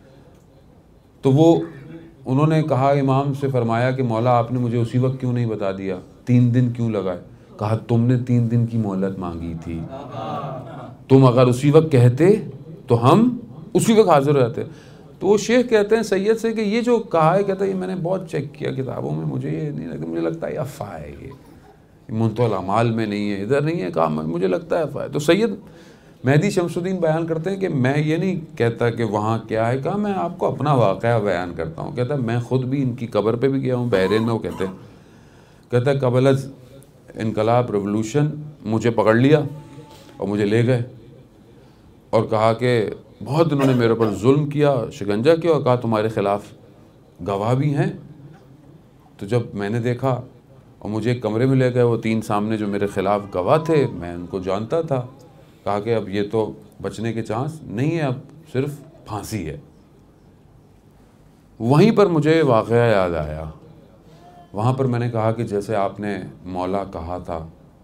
تو وہ انہوں نے کہا، امام سے فرمایا کہ مولا آپ نے مجھے اسی وقت کیوں نہیں بتا دیا، تین دن کیوں لگائے؟ کہا تم نے تین دن کی مہلت مانگی تھی، تم اگر اسی وقت کہتے تو ہم اسی وقت حاضر ہو جاتے۔ تو وہ شیخ کہتے ہیں سید سے کہ یہ جو کہا ہے، کہتا ہے یہ میں نے بہت چیک کیا کتابوں میں، مجھے یہ نہیں لگتا، مجھے لگتا ہے یہ افواہ ہے، یہ منتهى الاعمال میں نہیں ہے، ادھر نہیں ہے، کہا مجھے لگتا ہے افواہ ہے۔ تو سید مہدی شمس الدین بیان کرتے ہیں کہ میں یہ نہیں کہتا کہ وہاں کیا ہے، کہا میں آپ کو اپنا واقعہ بیان کرتا ہوں۔ کہتا ہے میں خود بھی ان کی قبر پہ بھی گیا ہوں بحرین میں، وہ کہتے ہیں کہتا ہے قبل از انقلاب ریولوشن مجھے پکڑ لیا اور مجھے لے گئے، اور کہا کہ بہت انہوں نے میرے پر ظلم کیا، شکنجہ کیا، اور کہا تمہارے خلاف گواہ بھی ہیں۔ تو جب میں نے دیکھا اور مجھے ایک کمرے میں لے گئے، وہ تین سامنے جو میرے خلاف گواہ تھے، میں ان کو جانتا تھا۔ کہا کہ اب یہ تو بچنے کے چانس نہیں ہے، اب صرف پھانسی ہے۔ وہیں پر مجھے واقعہ یاد آیا، وہاں پر میں نے کہا کہ جیسے آپ نے مولا کہا تھا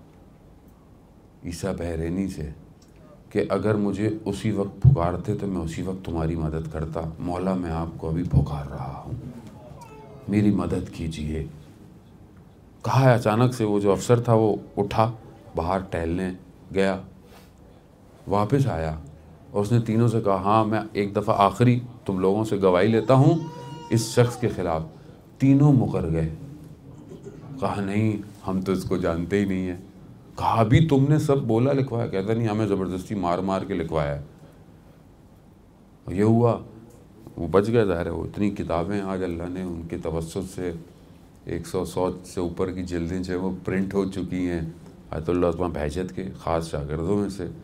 عیسیٰ بحرینی سے کہ اگر مجھے اسی وقت پکارتے تو میں اسی وقت تمہاری مدد کرتا، مولا میں آپ کو ابھی پکار رہا ہوں، میری مدد کیجئے۔ کہا ہے اچانک سے وہ جو افسر تھا وہ اٹھا، باہر ٹہلنے گیا، واپس آیا اور اس نے تینوں سے کہا ہاں میں ایک دفعہ آخری تم لوگوں سے گواہی لیتا ہوں اس شخص کے خلاف۔ تینوں مکر گئے، کہا نہیں ہم تو اس کو جانتے ہی نہیں ہیں۔ کہا بھی تم نے سب بولا لکھوایا؟ کہتا نہیں ہمیں زبردستی مار مار کے لکھوایا ہے۔ یہ ہوا، وہ بچ گئے، ظاہر ہے وہ اتنی کتابیں آج اللہ نے ان کے توسط سے ایک سو سو سے اوپر کی جلدیں جو وہ پرنٹ ہو چکی ہیں آیت اللہ عثمان بہجت کے خاص شاگردوں میں سے۔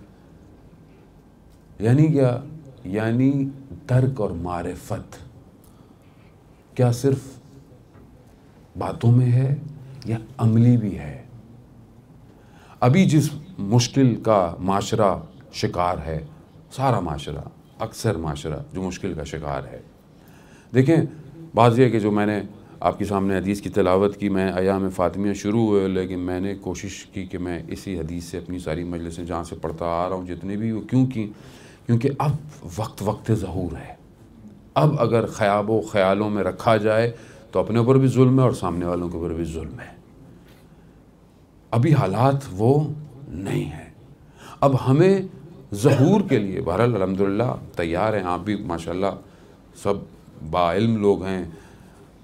یعنی کیا؟ یعنی درک اور معرفت کیا صرف باتوں میں ہے یا عملی بھی ہے؟ ابھی جس مشکل کا معاشرہ شکار ہے، سارا معاشرہ، اکثر معاشرہ جو مشکل کا شکار ہے، دیکھیں بعض یہ کہ جو میں نے آپ کے سامنے حدیث کی تلاوت کی، میں ایام فاطمیہ شروع ہوئے، لیکن میں نے کوشش کی کہ میں اسی حدیث سے اپنی ساری مجلسیں جہاں سے پڑھتا آ رہا ہوں جتنے بھی وہ کیوں کی کیونکہ اب وقت وقت ظہور ہے۔ اب اگر خیاب و خیالوں میں رکھا جائے تو اپنے اوپر بھی ظلم ہے اور سامنے والوں کے اوپر بھی ظلم ہے۔ ابھی حالات وہ نہیں ہیں۔ اب ہمیں ظہور کے لیے بہرحال الحمدللہ تیار ہیں، آپ بھی ماشاءاللہ سب با علم لوگ ہیں،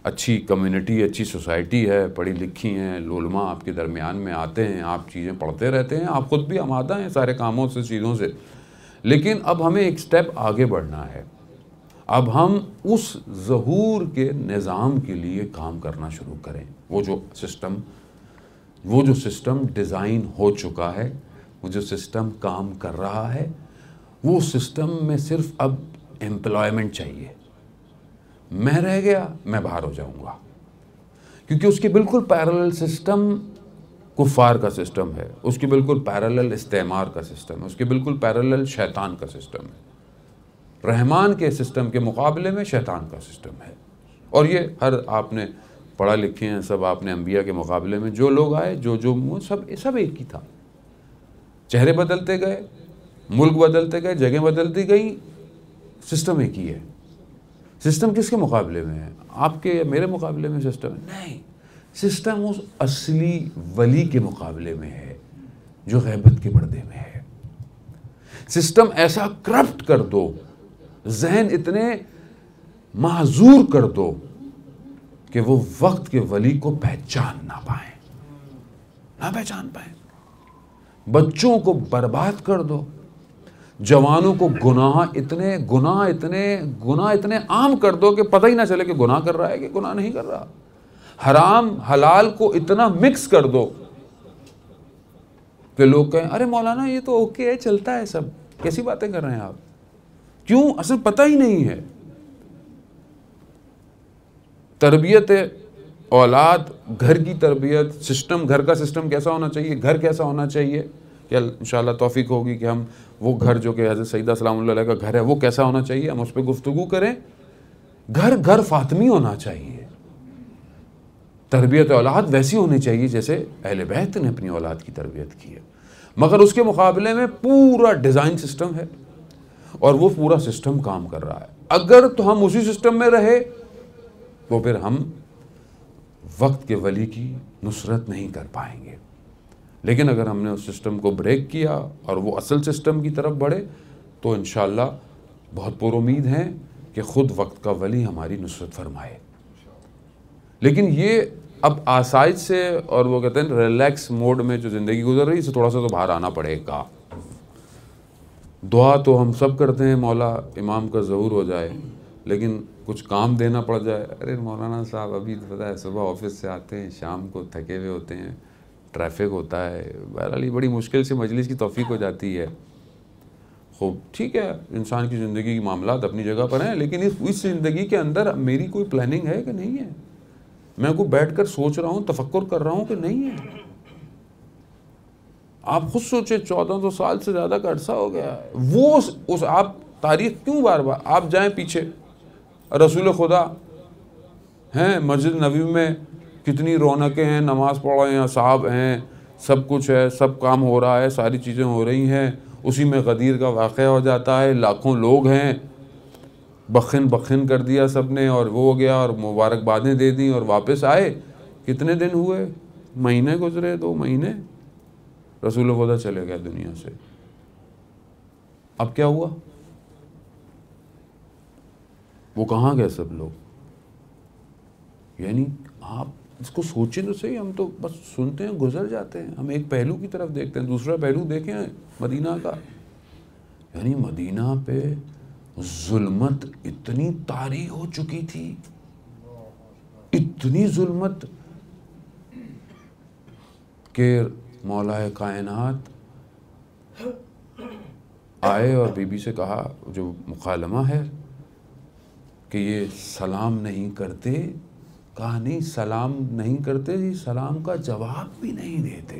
اچھی کمیونٹی، اچھی سوسائٹی ہے، پڑھی لکھی ہیں، علماء آپ کے درمیان میں آتے ہیں، آپ چیزیں پڑھتے رہتے ہیں، آپ خود بھی آمادہ ہیں سارے کاموں سے، چیزوں سے. لیکن اب ہمیں ایک سٹیپ آگے بڑھنا ہے. اب ہم اس ظہور کے نظام کے لیے کام کرنا شروع کریں. وہ جو سسٹم وہ جو سسٹم ڈیزائن ہو چکا ہے، وہ جو سسٹم کام کر رہا ہے، وہ سسٹم میں صرف اب امپلائمنٹ چاہیے. میں رہ گیا، میں باہر ہو جاؤں گا، کیونکہ اس کے بالکل پیرلل سسٹم کفار کا سسٹم ہے، اس کے بالکل پیرلل استعمار کا سسٹم ہے، اس کے بالکل پیرلل شیطان کا سسٹم ہے. رحمان کے سسٹم کے مقابلے میں شیطان کا سسٹم ہے. اور یہ ہر آپ نے پڑھا لکھے ہیں سب، آپ نے انبیاء کے مقابلے میں جو لوگ آئے، جو جو سب سب ایک ہی تھا. چہرے بدلتے گئے، ملک بدلتے گئے، جگہیں بدلتی گئیں، سسٹم ایک ہی ہے. سسٹم کس کے مقابلے میں ہے؟ آپ کے یا میرے مقابلے میں سسٹم ہے؟ نہیں، سسٹم اس اصلی ولی کے مقابلے میں ہے جو غیبت کے پردے میں ہے. سسٹم ایسا کرپٹ کر دو، ذہن اتنے معذور کر دو کہ وہ وقت کے ولی کو پہچان نہ پائیں، نہ پہچان پائیں. بچوں کو برباد کر دو، جوانوں کو گناہ اتنے گناہ اتنے گناہ اتنے عام کر دو کہ پتہ ہی نہ چلے کہ گناہ کر رہا ہے کہ گناہ نہیں کر رہا. حرام حلال کو اتنا مکس کر دو کہ لوگ کہیں ارے مولانا یہ تو اوکے ہے، چلتا ہے سب. کیسی باتیں کر رہے ہیں آپ؟ کیوں؟ اصل پتہ ہی نہیں ہے. تربیت اولاد، گھر کی تربیت، سسٹم، گھر کا سسٹم کیسا ہونا چاہیے، گھر کیسا ہونا چاہیے، کہ انشاءاللہ توفیق ہوگی کہ ہم وہ گھر جو کہ حضرت سیدہ سلام اللہ علیہ کا گھر ہے وہ کیسا ہونا چاہیے، ہم اس پہ گفتگو کریں. گھر گھر فاطمی ہونا چاہیے. تربیت اولاد ویسی ہونی چاہیے جیسے اہل بیت نے اپنی اولاد کی تربیت کی ہے. مگر اس کے مقابلے میں پورا ڈیزائن سسٹم ہے اور وہ پورا سسٹم کام کر رہا ہے. اگر تو ہم اسی سسٹم میں رہے تو پھر ہم وقت کے ولی کی نصرت نہیں کر پائیں گے. لیکن اگر ہم نے اس سسٹم کو بریک کیا اور وہ اصل سسٹم کی طرف بڑھے تو انشاءاللہ بہت پر امید ہیں کہ خود وقت کا ولی ہماری نصرت فرمائے. لیکن یہ اب آسائش سے اور وہ کہتے ہیں ریلیکس موڈ میں جو زندگی گزر رہی ہے، اسے تھوڑا سا تو باہر آنا پڑے گا. دعا تو ہم سب کرتے ہیں مولا امام کا ظہور ہو جائے، لیکن کچھ کام دینا پڑ جائے. ارے مولانا صاحب ابھی تو پتہ ہے صبح آفس سے آتے ہیں، شام کو تھکے ہوئے ہوتے ہیں، ٹریفک ہوتا ہے، بہرحال بڑی مشکل سے مجلس کی توفیق ہو جاتی ہے. خوب ٹھیک ہے، انسان کی زندگی کی معاملات اپنی جگہ پر ہیں، لیکن اس اس زندگی کے اندر میری کوئی پلاننگ ہے کہ نہیں ہے؟ میں کو بیٹھ کر سوچ رہا ہوں، تفکر کر رہا ہوں کہ نہیں ہے؟ آپ خود سوچیں، چودہ سو سال سے زیادہ کا عرصہ ہو گیا ہے. وہ اس, اس آپ تاریخ کیوں بار بار آپ جائیں پیچھے؟ رسول خدا ہیں مسجد نبوی میں، کتنی رونقیں ہیں، نماز پڑھ رہے ہیں، اصحاب ہیں، سب کچھ ہے، سب کام ہو رہا ہے، ساری چیزیں ہو رہی ہیں. اسی میں غدیر کا واقعہ ہو جاتا ہے، لاکھوں لوگ ہیں، بخن بخن کر دیا سب نے، اور وہ ہو گیا، اور مبارکبادیں دے دیں اور واپس آئے. کتنے دن ہوئے؟ مہینے گزرے، دو مہینے، رسول خدا چلے گئے دنیا سے. اب کیا ہوا؟ وہ کہاں گئے سب لوگ؟ یعنی آپ اس کو سوچیں تو صحیح. ہم تو بس سنتے ہیں، گزر جاتے ہیں. ہم ایک پہلو کی طرف دیکھتے ہیں، دوسرا پہلو دیکھیں مدینہ کا. یعنی مدینہ پہ ظلمت اتنی طاری ہو چکی تھی، اتنی ظلمت کہ مولا کائنات آئے اور بی بی سے کہا، جو مکالمہ ہے، کہ یہ سلام نہیں کرتے. کہا نہیں، سلام نہیں کرتے، یہ سلام کا جواب بھی نہیں دیتے.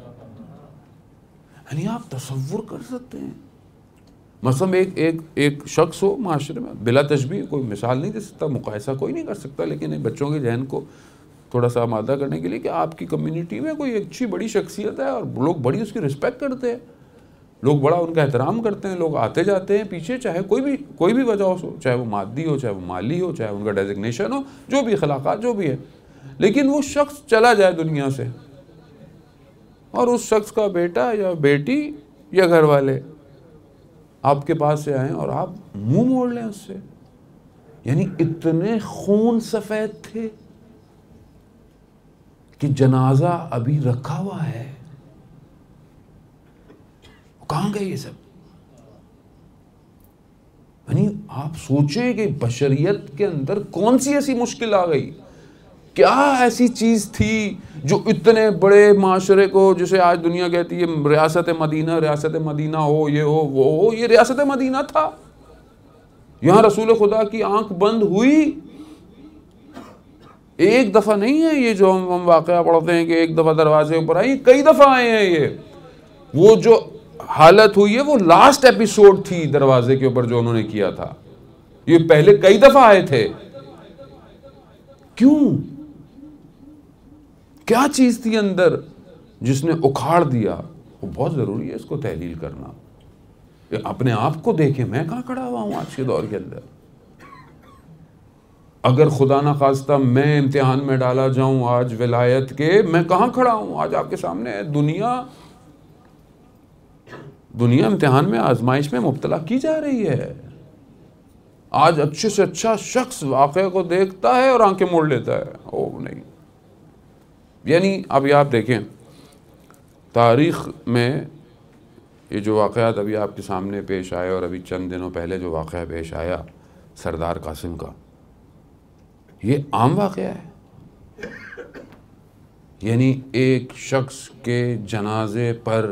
یعنی آپ تصور کر سکتے ہیں مثلا ایک ایک ایک شخص ہو معاشرے میں، بلا تشبیہ کوئی مثال نہیں دے سکتا، مقایسہ کوئی نہیں کر سکتا، لیکن بچوں کے ذہن کو تھوڑا سا آمادہ کرنے کے لیے کہ آپ کی کمیونٹی میں کوئی اچھی بڑی شخصیت ہے اور لوگ بڑی اس کی رسپیکٹ کرتے ہیں، لوگ بڑا ان کا احترام کرتے ہیں، لوگ آتے جاتے ہیں پیچھے، چاہے کوئی بھی کوئی بھی وجہ ہو، چاہے وہ مادی ہو، چاہے وہ مالی ہو، چاہے ان کا ڈیزگنیشن ہو، جو بھی اخلاقات جو بھی ہے. لیکن وہ شخص چلا جائے دنیا سے اور اس شخص کا بیٹا یا بیٹی یا گھر والے آپ کے پاس سے آئیں اور آپ منہ موڑ لیں اس سے. یعنی اتنے خون سفید تھے کہ جنازہ ابھی رکھا ہوا ہے. کہاں گئے یہ سب؟ یعنی آپ سوچیں کہ بشریت کے اندر کون سی ایسی مشکل آ گئی, کیا ایسی چیز تھی جو اتنے بڑے معاشرے کو, جسے آج دنیا کہتی ہے ریاست مدینہ, ریاست مدینہ ہو, یہ ہو وہ ہو, یہ ریاست مدینہ تھا. یہاں رسول خدا کی آنکھ بند ہوئی. ایک دفعہ نہیں ہے یہ جو ہم واقعہ پڑھتے ہیں کہ ایک دفعہ دروازے اوپر آئی, کئی دفعہ آئے ہیں یہ. وہ جو حالت ہوئی ہے وہ لاسٹ ایپیسوڈ تھی دروازے کے اوپر جو انہوں نے کیا تھا. یہ پہلے کئی دفعہ آئے تھے. کیوں؟ کیا چیز تھی اندر جس نے اکھاڑ دیا؟ وہ بہت ضروری ہے اس کو تحلیل کرنا. اپنے آپ کو دیکھیں, میں کہاں کھڑا ہوا ہوں آج کے دور کے اندر. اگر خدا نہ خواستہ میں امتحان میں ڈالا جاؤں آج ولایت کے, میں کہاں کھڑا ہوں آج آپ کے سامنے. دنیا دنیا امتحان میں, آزمائش میں مبتلا کی جا رہی ہے. آج اچھے سے اچھا شخص واقعے کو دیکھتا ہے اور آنکھیں موڑ لیتا ہے. او نہیں, یعنی اب یہ آپ دیکھیں تاریخ میں یہ جو واقعات ابھی آپ کے سامنے پیش آئے, اور ابھی چند دنوں پہلے جو واقعہ پیش آیا سردار قاسم کا, یہ عام واقعہ ہے. یعنی ایک شخص کے جنازے پر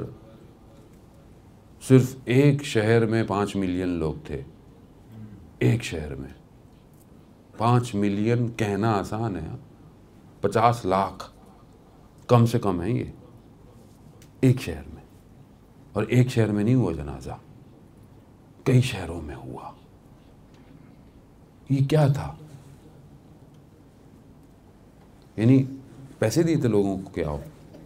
صرف ایک شہر میں پانچ ملین لوگ تھے. ایک شہر میں پانچ ملین کہنا آسان ہے, پچاس لاکھ کم سے کم ہے یہ ایک شہر میں. اور ایک شہر میں نہیں ہوا جنازہ, کئی شہروں میں ہوا. یہ کیا تھا؟ یعنی پیسے دیے تھے لوگوں کو کیا ہو,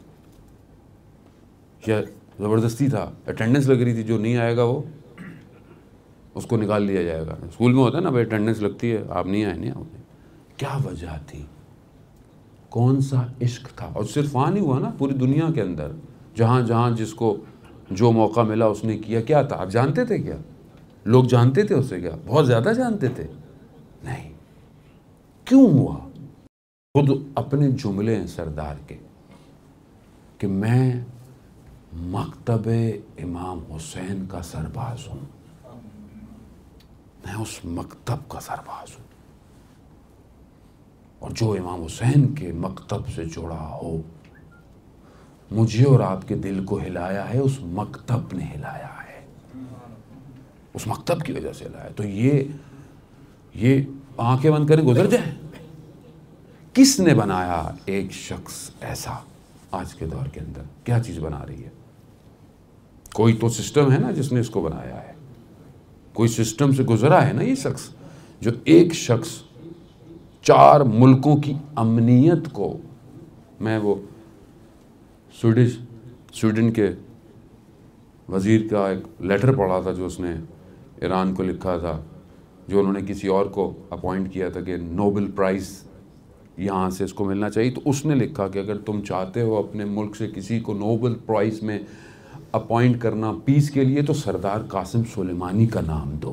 یا زبردستی تھا؟ اٹینڈنس لگ رہی تھی, جو نہیں آئے گا وہ اس کو نکال لیا جائے گا. اسکول میں ہوتا ہے نا بھائی, اٹینڈنس لگتی ہے, آپ نہیں آئے نہیں آؤ. کیا وجہ تھی؟ کون سا عشق تھا؟ اور صرف وہاں نہیں ہوا نا, پوری دنیا کے اندر جہاں جہاں جس کو جو موقع ملا اس نے کیا. کیا تھا آپ جانتے تھے؟ کیا لوگ جانتے تھے اسے؟ کیا بہت زیادہ جانتے تھے؟ نہیں. کیوں ہوا؟ خود اپنے جملے ہیں سردار کے کہ میں مکتب امام حسین کا سرباز ہوں, میں اس مکتب کا سرباز ہوں, اور جو امام حسین کے مکتب سے جڑا ہو, مجھے اور آپ کے دل کو ہلایا ہے اس مکتب نے ہلایا ہے, اس مکتب کی وجہ سے ہلایا. تو یہ یہ آنکھیں بند کریں گزر جائیں. کس نے بنایا ایک شخص ایسا آج کے دور کے اندر؟ کیا چیز بنا رہی ہے؟ کوئی تو سسٹم ہے نا جس نے اس کو بنایا ہے, کوئی سسٹم سے گزرا ہے نا یہ شخص. جو ایک شخص چار ملکوں کی امنیت کو, میں وہ سویڈش سویڈن کے وزیر کا ایک لیٹر پڑھا تھا جو اس نے ایران کو لکھا تھا, جو انہوں نے کسی اور کو اپوائنٹ کیا تھا کہ نوبل پرائز یہاں سے اس کو ملنا چاہیے. تو اس نے لکھا کہ اگر تم چاہتے ہو اپنے ملک سے کسی کو نوبل پرائز میں اپوائنٹ کرنا پیس کے لیے, تو سردار قاسم سلیمانی کا نام دو.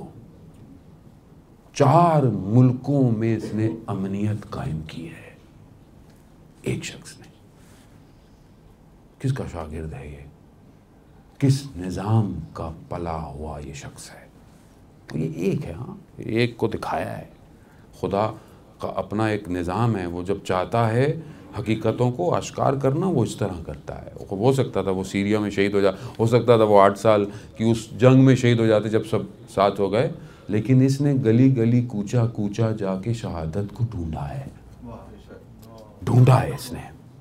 چار ملکوں میں اس نے امنیت قائم کی ہے ایک شخص نے. کس کا شاگرد ہے یہ؟ کس نظام کا پلا ہوا یہ شخص ہے؟ تو یہ ایک ہے, ہاں ایک کو دکھایا ہے. خدا کا اپنا ایک نظام ہے, وہ جب چاہتا ہے حقیقتوں کو اشکار کرنا وہ اس طرح کرتا ہے. ہو سکتا تھا وہ سیریا میں شہید ہو جا, ہو سکتا تھا وہ آٹھ سال کی اس جنگ میں شہید ہو جاتے جب سب ساتھ ہو گئے, لیکن اس نے گلی گلی کوچا کوچا جا کے شہادت کو ڈھونڈا ہے, ڈھونڈا ہے اس نے.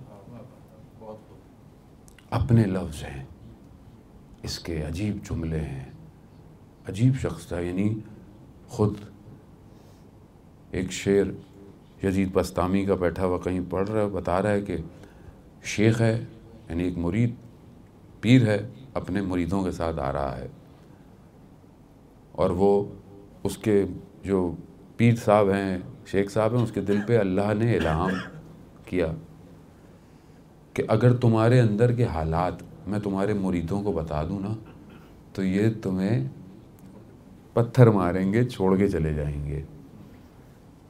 اپنے لفظ ہیں اس کے, عجیب جملے ہیں, عجیب شخص تھا. یعنی خود ایک شعر یزید بستامی کا بیٹھا ہوا کہیں پڑھ رہا ہے, بتا رہا ہے کہ شیخ ہے, یعنی ایک مرید پیر ہے, اپنے مریدوں کے ساتھ آ رہا ہے, اور وہ اس کے جو پیر صاحب ہیں, شیخ صاحب ہیں, اس کے دل پہ اللہ نے الہام کیا کہ اگر تمہارے اندر کے حالات میں تمہارے مریدوں کو بتا دوں نا, تو یہ تمہیں پتھر ماریں گے, چھوڑ کے چلے جائیں گے.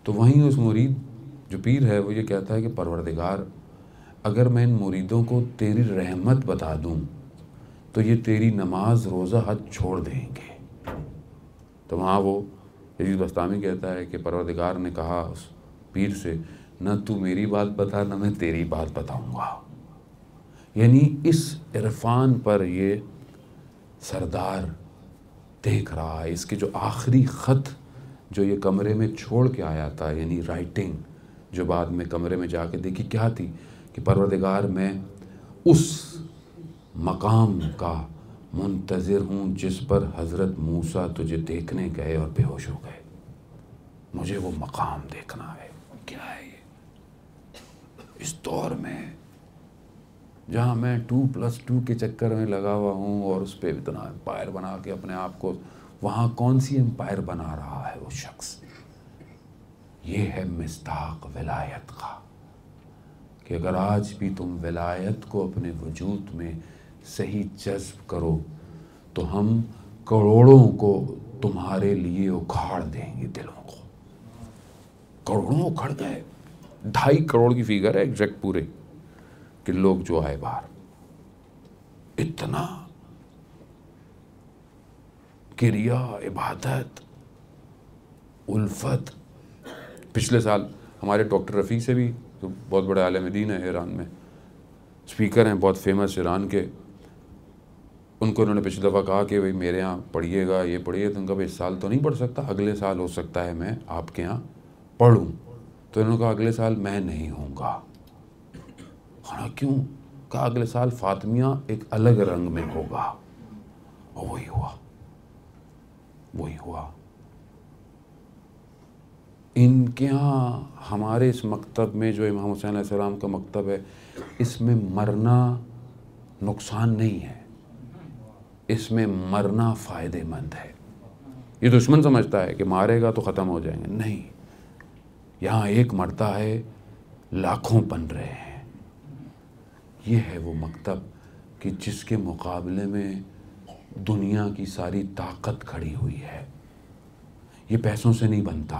تو وہیں اس مرید جو پیر ہے وہ یہ کہتا ہے کہ پروردگار اگر میں ان مریدوں کو تیری رحمت بتا دوں تو یہ تیری نماز روزہ حج چھوڑ دیں گے۔ تو وہاں وہ یزید بستامی کہتا ہے کہ پروردگار نے کہا اس پیر سے نہ تو میری بات بتا نہ میں تیری بات بتاؤں گا۔ یعنی اس عرفان پر یہ سردار دیکھ رہا ہے، اس کے جو آخری خط جو یہ کمرے میں چھوڑ کے آیا تھا، یعنی رائٹنگ جو بعد میں کمرے میں جا کے دیکھی کیا تھی کہ پروردگار میں اس مقام کا منتظر ہوں جس پر حضرت موسیٰ تجھے دیکھنے گئے اور بے ہوش ہو گئے، مجھے وہ مقام دیکھنا ہے۔ کیا ہے یہ اس دور میں جہاں میں ٹو پلس ٹو کے چکر میں لگا ہوا ہوں اور اس پہ اتنا امپائر بنا کے اپنے آپ کو، وہاں کون سی امپائر بنا رہا ہے وہ شخص؟ یہ ہے مصداق ولایت کا کہ اگر آج بھی تم ولایت کو اپنے وجود میں صحیح جذب کرو تو ہم کروڑوں کو تمہارے لیے اکھاڑ دیں گے، دلوں کو۔ کروڑوں اکھڑ گئے، ڈھائی کروڑ کی فیگر ہے ایگزیکٹ پورے کہ لوگ جو آئے باہر، اتنا کریا، عبادت، الفت۔ پچھلے سال ہمارے ڈاکٹر رفیع سے بھی، جو بہت بڑے عالم دین ہیں ایران میں، اسپیکر ہیں بہت فیمس ایران کے، ان کو انہوں نے پچھلی دفعہ کہا کہ بھئی میرے ہاں پڑھیے گا، یہ پڑھیے، تو ان کا بھئی اس سال تو نہیں پڑھ سکتا، اگلے سال ہو سکتا ہے میں آپ کے ہاں پڑھوں۔ تو انہوں نے کہا اگلے سال میں نہیں ہوں گا۔ کہا کیوں؟ کہا اگلے سال فاطمیہ ایک الگ رنگ میں ہوگا۔ اور وہی ہوا، وہی ہوا۔ ان کے ہاں ہمارے اس مکتب میں جو امام حسین علیہ السلام کا مکتب ہے، اس میں مرنا نقصان نہیں ہے، اس میں مرنا فائدہ مند ہے۔ یہ دشمن سمجھتا ہے کہ مارے گا تو ختم ہو جائیں گے، نہیں، یہاں ایک مرتا ہے لاکھوں بن رہے ہیں۔ یہ ہے وہ مکتب کہ جس کے مقابلے میں دنیا کی ساری طاقت کھڑی ہوئی ہے۔ یہ پیسوں سے نہیں بنتا،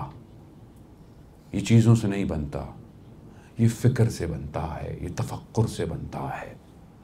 یہ چیزوں سے نہیں بنتا، یہ فکر سے بنتا ہے، یہ تفکر سے بنتا ہے۔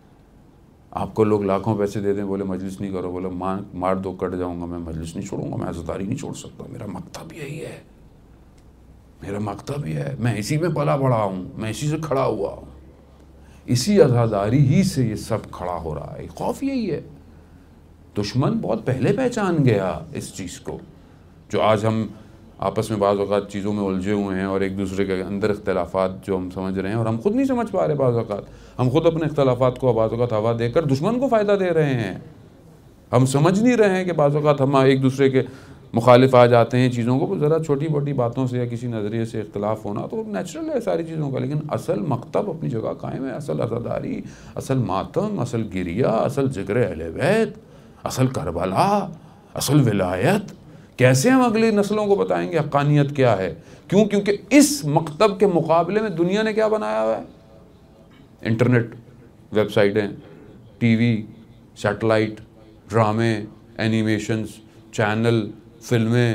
آپ کو لوگ لاکھوں پیسے دے دیں، بولے مجلس نہیں کرو، بولے مار مار دو کٹ جاؤں گا، میں مجلس نہیں چھوڑوں گا، میں عزاداری نہیں چھوڑ سکتا، میرا مکتب یہی ہے، میرا مکتب یہ ہے، میں اسی میں پلا بڑھا ہوں، میں اسی سے کھڑا ہوا ہوں، اسی عزاداری ہی سے یہ سب کھڑا ہو رہا ہے۔ خوف یہی ہے۔ دشمن بہت پہلے پہچان گیا اس چیز کو، جو آج ہم آپس میں بعض اوقات چیزوں میں الجھے ہوئے ہیں اور ایک دوسرے کے اندر اختلافات جو ہم سمجھ رہے ہیں اور ہم خود نہیں سمجھ پا رہے، بعض اوقات ہم خود اپنے اختلافات کو بعض اوقات ہوا دے کر دشمن کو فائدہ دے رہے ہیں۔ ہم سمجھ نہیں رہے ہیں کہ بعض اوقات ہم ایک دوسرے کے مخالف آ جاتے ہیں چیزوں کو، ذرا چھوٹی موٹی باتوں سے یا کسی نظریے سے اختلاف ہونا تو نیچرل ہے ساری چیزوں کا، لیکن اصل مکتب اپنی جگہ قائم ہے، اصل عزاداری، اصل ماتم، اصل گریہ، اصل ذکر اہل بیت، اصل کربلا، اصل ولایت۔ کیسے ہم اگلی نسلوں کو بتائیں گے حقانیت کیا ہے؟ کیوں؟ کیونکہ اس مکتب کے مقابلے میں دنیا نے کیا بنایا ہوا ہے؟ انٹرنیٹ، ویب سائٹیں، ٹی وی، سیٹلائٹ، ڈرامے، اینیمیشنز، چینل، فلمیں،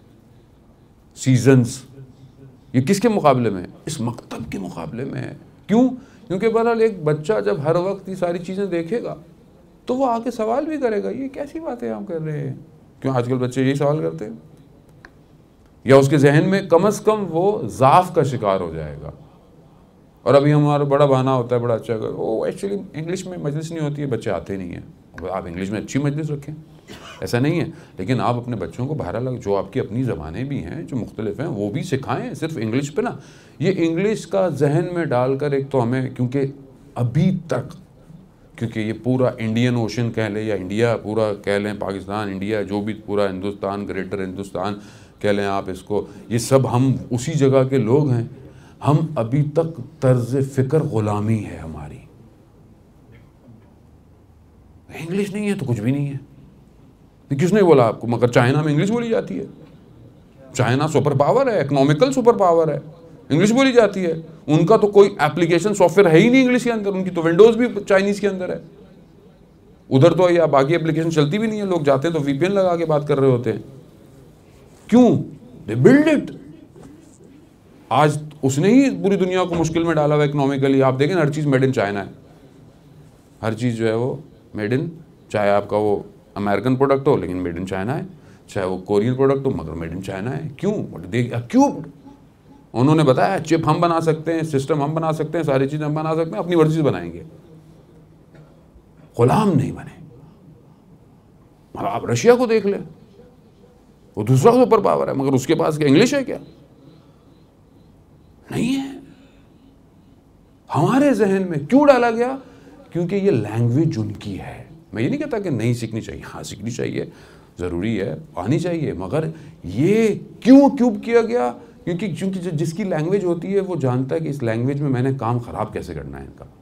سیزنز۔ یہ کس کے مقابلے میں؟ اس مکتب کے مقابلے میں ہے۔ کیوں؟ کیونکہ بہرحال ایک بچہ جب ہر وقت یہ ساری چیزیں دیکھے گا تو وہ آ کے سوال بھی کرے گا، یہ کیسی باتیں ہم کر رہے ہیں؟ کیوں آج کل بچے یہی سوال کرتے ہیں؟ یا اس کے ذہن میں کم از کم وہ ضعف کا شکار ہو جائے گا۔ اور ابھی ہمارا بڑا بہانا ہوتا ہے، بڑا اچھا، وہ ایکچولی انگلش میں مجلس نہیں ہوتی ہے، بچے آتے نہیں ہیں۔ آپ انگلش میں اچھی مجلس رکھیں، ایسا نہیں ہے، لیکن آپ اپنے بچوں کو بہرحال جو آپ کی اپنی زبانیں بھی ہیں جو مختلف ہیں وہ بھی سکھائیں، صرف انگلش پہ نا۔ یہ انگلش کا ذہن میں ڈال کر ایک تو ہمیں، کیونکہ ابھی تک، کیونکہ یہ پورا انڈین اوشن کہہ لیں یا انڈیا پورا کہہ لیں، پاکستان، انڈیا، جو بھی پورا ہندوستان، گریٹر ہندوستان کہہ لیں آپ اس کو، یہ سب ہم اسی جگہ کے لوگ ہیں۔ ہم ابھی تک طرز فکر غلامی ہے ہماری، انگلش نہیں ہے تو کچھ بھی نہیں ہے۔ کس نے بولا آپ کو؟ مگر چائنا میں انگلش بولی جاتی ہے، چائنا سپر پاور ہے، اکنامیکل سپر پاور ہے، انگلش بولی جاتی ہے۔ ان کا تو کوئی اپلیکیشن سافٹ ویئر ہے ہی نہیں انگلش کے اندر، ان کی تو ونڈوز بھی چائنیز کے اندر ہے۔ ادھر تو یا باقی اپلیکیشن چلتی بھی نہیں ہے، لوگ جاتے ہیں تو وی پی این لگا کے بات کر رہے ہوتے ہیں۔ کیوں؟ دے بلڈ اٹ، آج اس نے ہی پوری دنیا کو مشکل میں ڈالا ہوا اکنامیکلی. آپ دیکھیں ہر چیز میڈ ان چائنا ہے, ہر چیز جو ہے وہ میڈ ان, چاہے آپ کا وہ امریکن پروڈکٹ ہو لیکن میڈ ان چائنا ہے, چاہے وہ کورین پروڈکٹ ہو مگر میڈ ان چائنا ہے. کیوں؟ کیوں؟ انہوں نے بتایا چپ ہم بنا سکتے ہیں, سسٹم ہم بنا سکتے ہیں, ساری چیزیں ہم بنا سکتے ہیں, اپنی مرضی سے بنائیں گے, غلام نہیں بنے. آپ رشیا کو دیکھ لیں, وہ دوسرا سپر پاور ہے مگر اس کے پاس کیا انگلش ہے کیا؟ نہیں ہے. ہمارے ذہن میں کیوں ڈالا گیا؟ کیونکہ یہ لینگویج ان کی ہے. میں یہ نہیں کہتا کہ نہیں سیکھنی چاہیے, ہاں سیکھنی چاہیے, ضروری ہے, آنی چاہیے, مگر یہ کیوں کیوب کیا گیا؟ کیونکہ چونکہ جس کی لینگویج ہوتی ہے وہ جانتا ہے کہ اس لینگویج میں میں نے کام خراب کیسے کرنا ہے ان کا.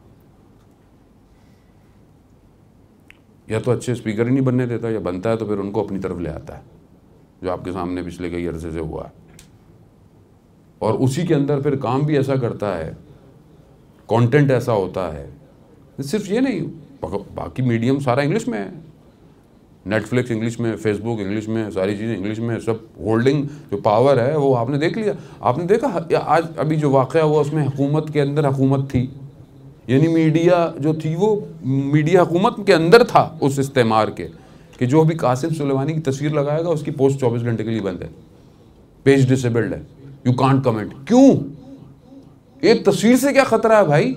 یا تو اچھے اسپیکر ہی نہیں بننے دیتا, یا بنتا ہے تو پھر ان کو اپنی طرف لے آتا ہے, جو آپ کے سامنے پچھلے کئی عرصے سے ہوا ہے. اور اسی کے اندر پھر کام بھی ایسا کرتا ہے, کانٹینٹ ایسا ہوتا ہے. صرف یہ نہیں, باقی میڈیم سارا انگلش میں ہے, نیٹ فلکس انگلش میں, فیس بک انگلش میں, ساری چیزیں انگلش میں, سب ہولڈنگ جو پاور ہے وہ آپ نے دیکھ لیا. آپ نے دیکھا آج ابھی جو واقعہ ہوا اس میں حکومت کے اندر حکومت تھی, یعنی میڈیا جو تھی وہ میڈیا حکومت کے اندر تھا اس استعمار کے, کہ جو بھی قاسم سلیمانی کی تصویر لگائے گا اس کی پوسٹ چوبیس گھنٹے کے لیے بند ہے, پیج ڈسیبلڈ ہے, یو کانٹ کمنٹ. کیوں؟ ایک تصویر سے کیا خطرہ ہے بھائی؟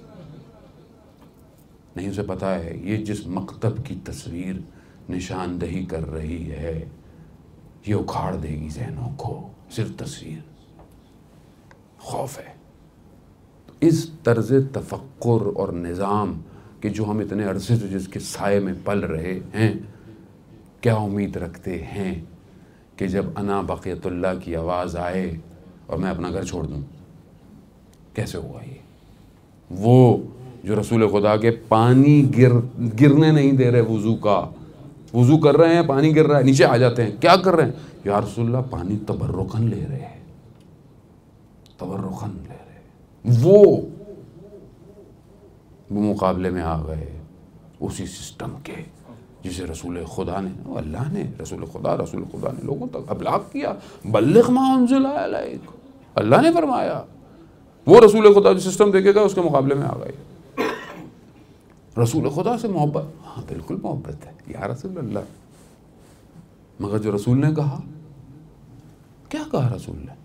نہیں اسے پتا ہے یہ جس مکتب کی تصویر نشاندہی کر رہی ہے یہ اکھاڑ دے گی ذہنوں کو, صرف تصویر. خوف ہے. اس طرز تفکر اور نظام کہ جو ہم اتنے عرصے سے جس کے سائے میں پل رہے ہیں, کیا امید رکھتے ہیں کہ جب انا بقیت اللہ کی آواز آئے اور میں اپنا گھر چھوڑ دوں؟ کیسے ہوگا یہ؟ وہ جو رسول خدا کے پانی گر گرنے نہیں دے رہے, وضو کا وضو کر رہے ہیں, پانی گر رہا ہے, نیچے آ جاتے ہیں, کیا کر رہے ہیں؟ یا رسول اللہ پانی تبرکن لے رہے ہیں, تبرکن لے رہے ہیں. وہ وہ مقابلے میں آ گئے اسی سسٹم کے جسے رسول خدا نے, اللہ نے, رسول خدا رسول خدا نے لوگوں تک ابلاغ کیا. بلغ ما انزل الیک, اللہ نے فرمایا. وہ رسول خدا جو سسٹم دیکھے گا اس کے مقابلے میں آ گئے. رسول خدا سے محبت, ہاں بالکل محبت ہے یا رسول اللہ, مگر جو رسول نے کہا, کیا کہا رسول نے؟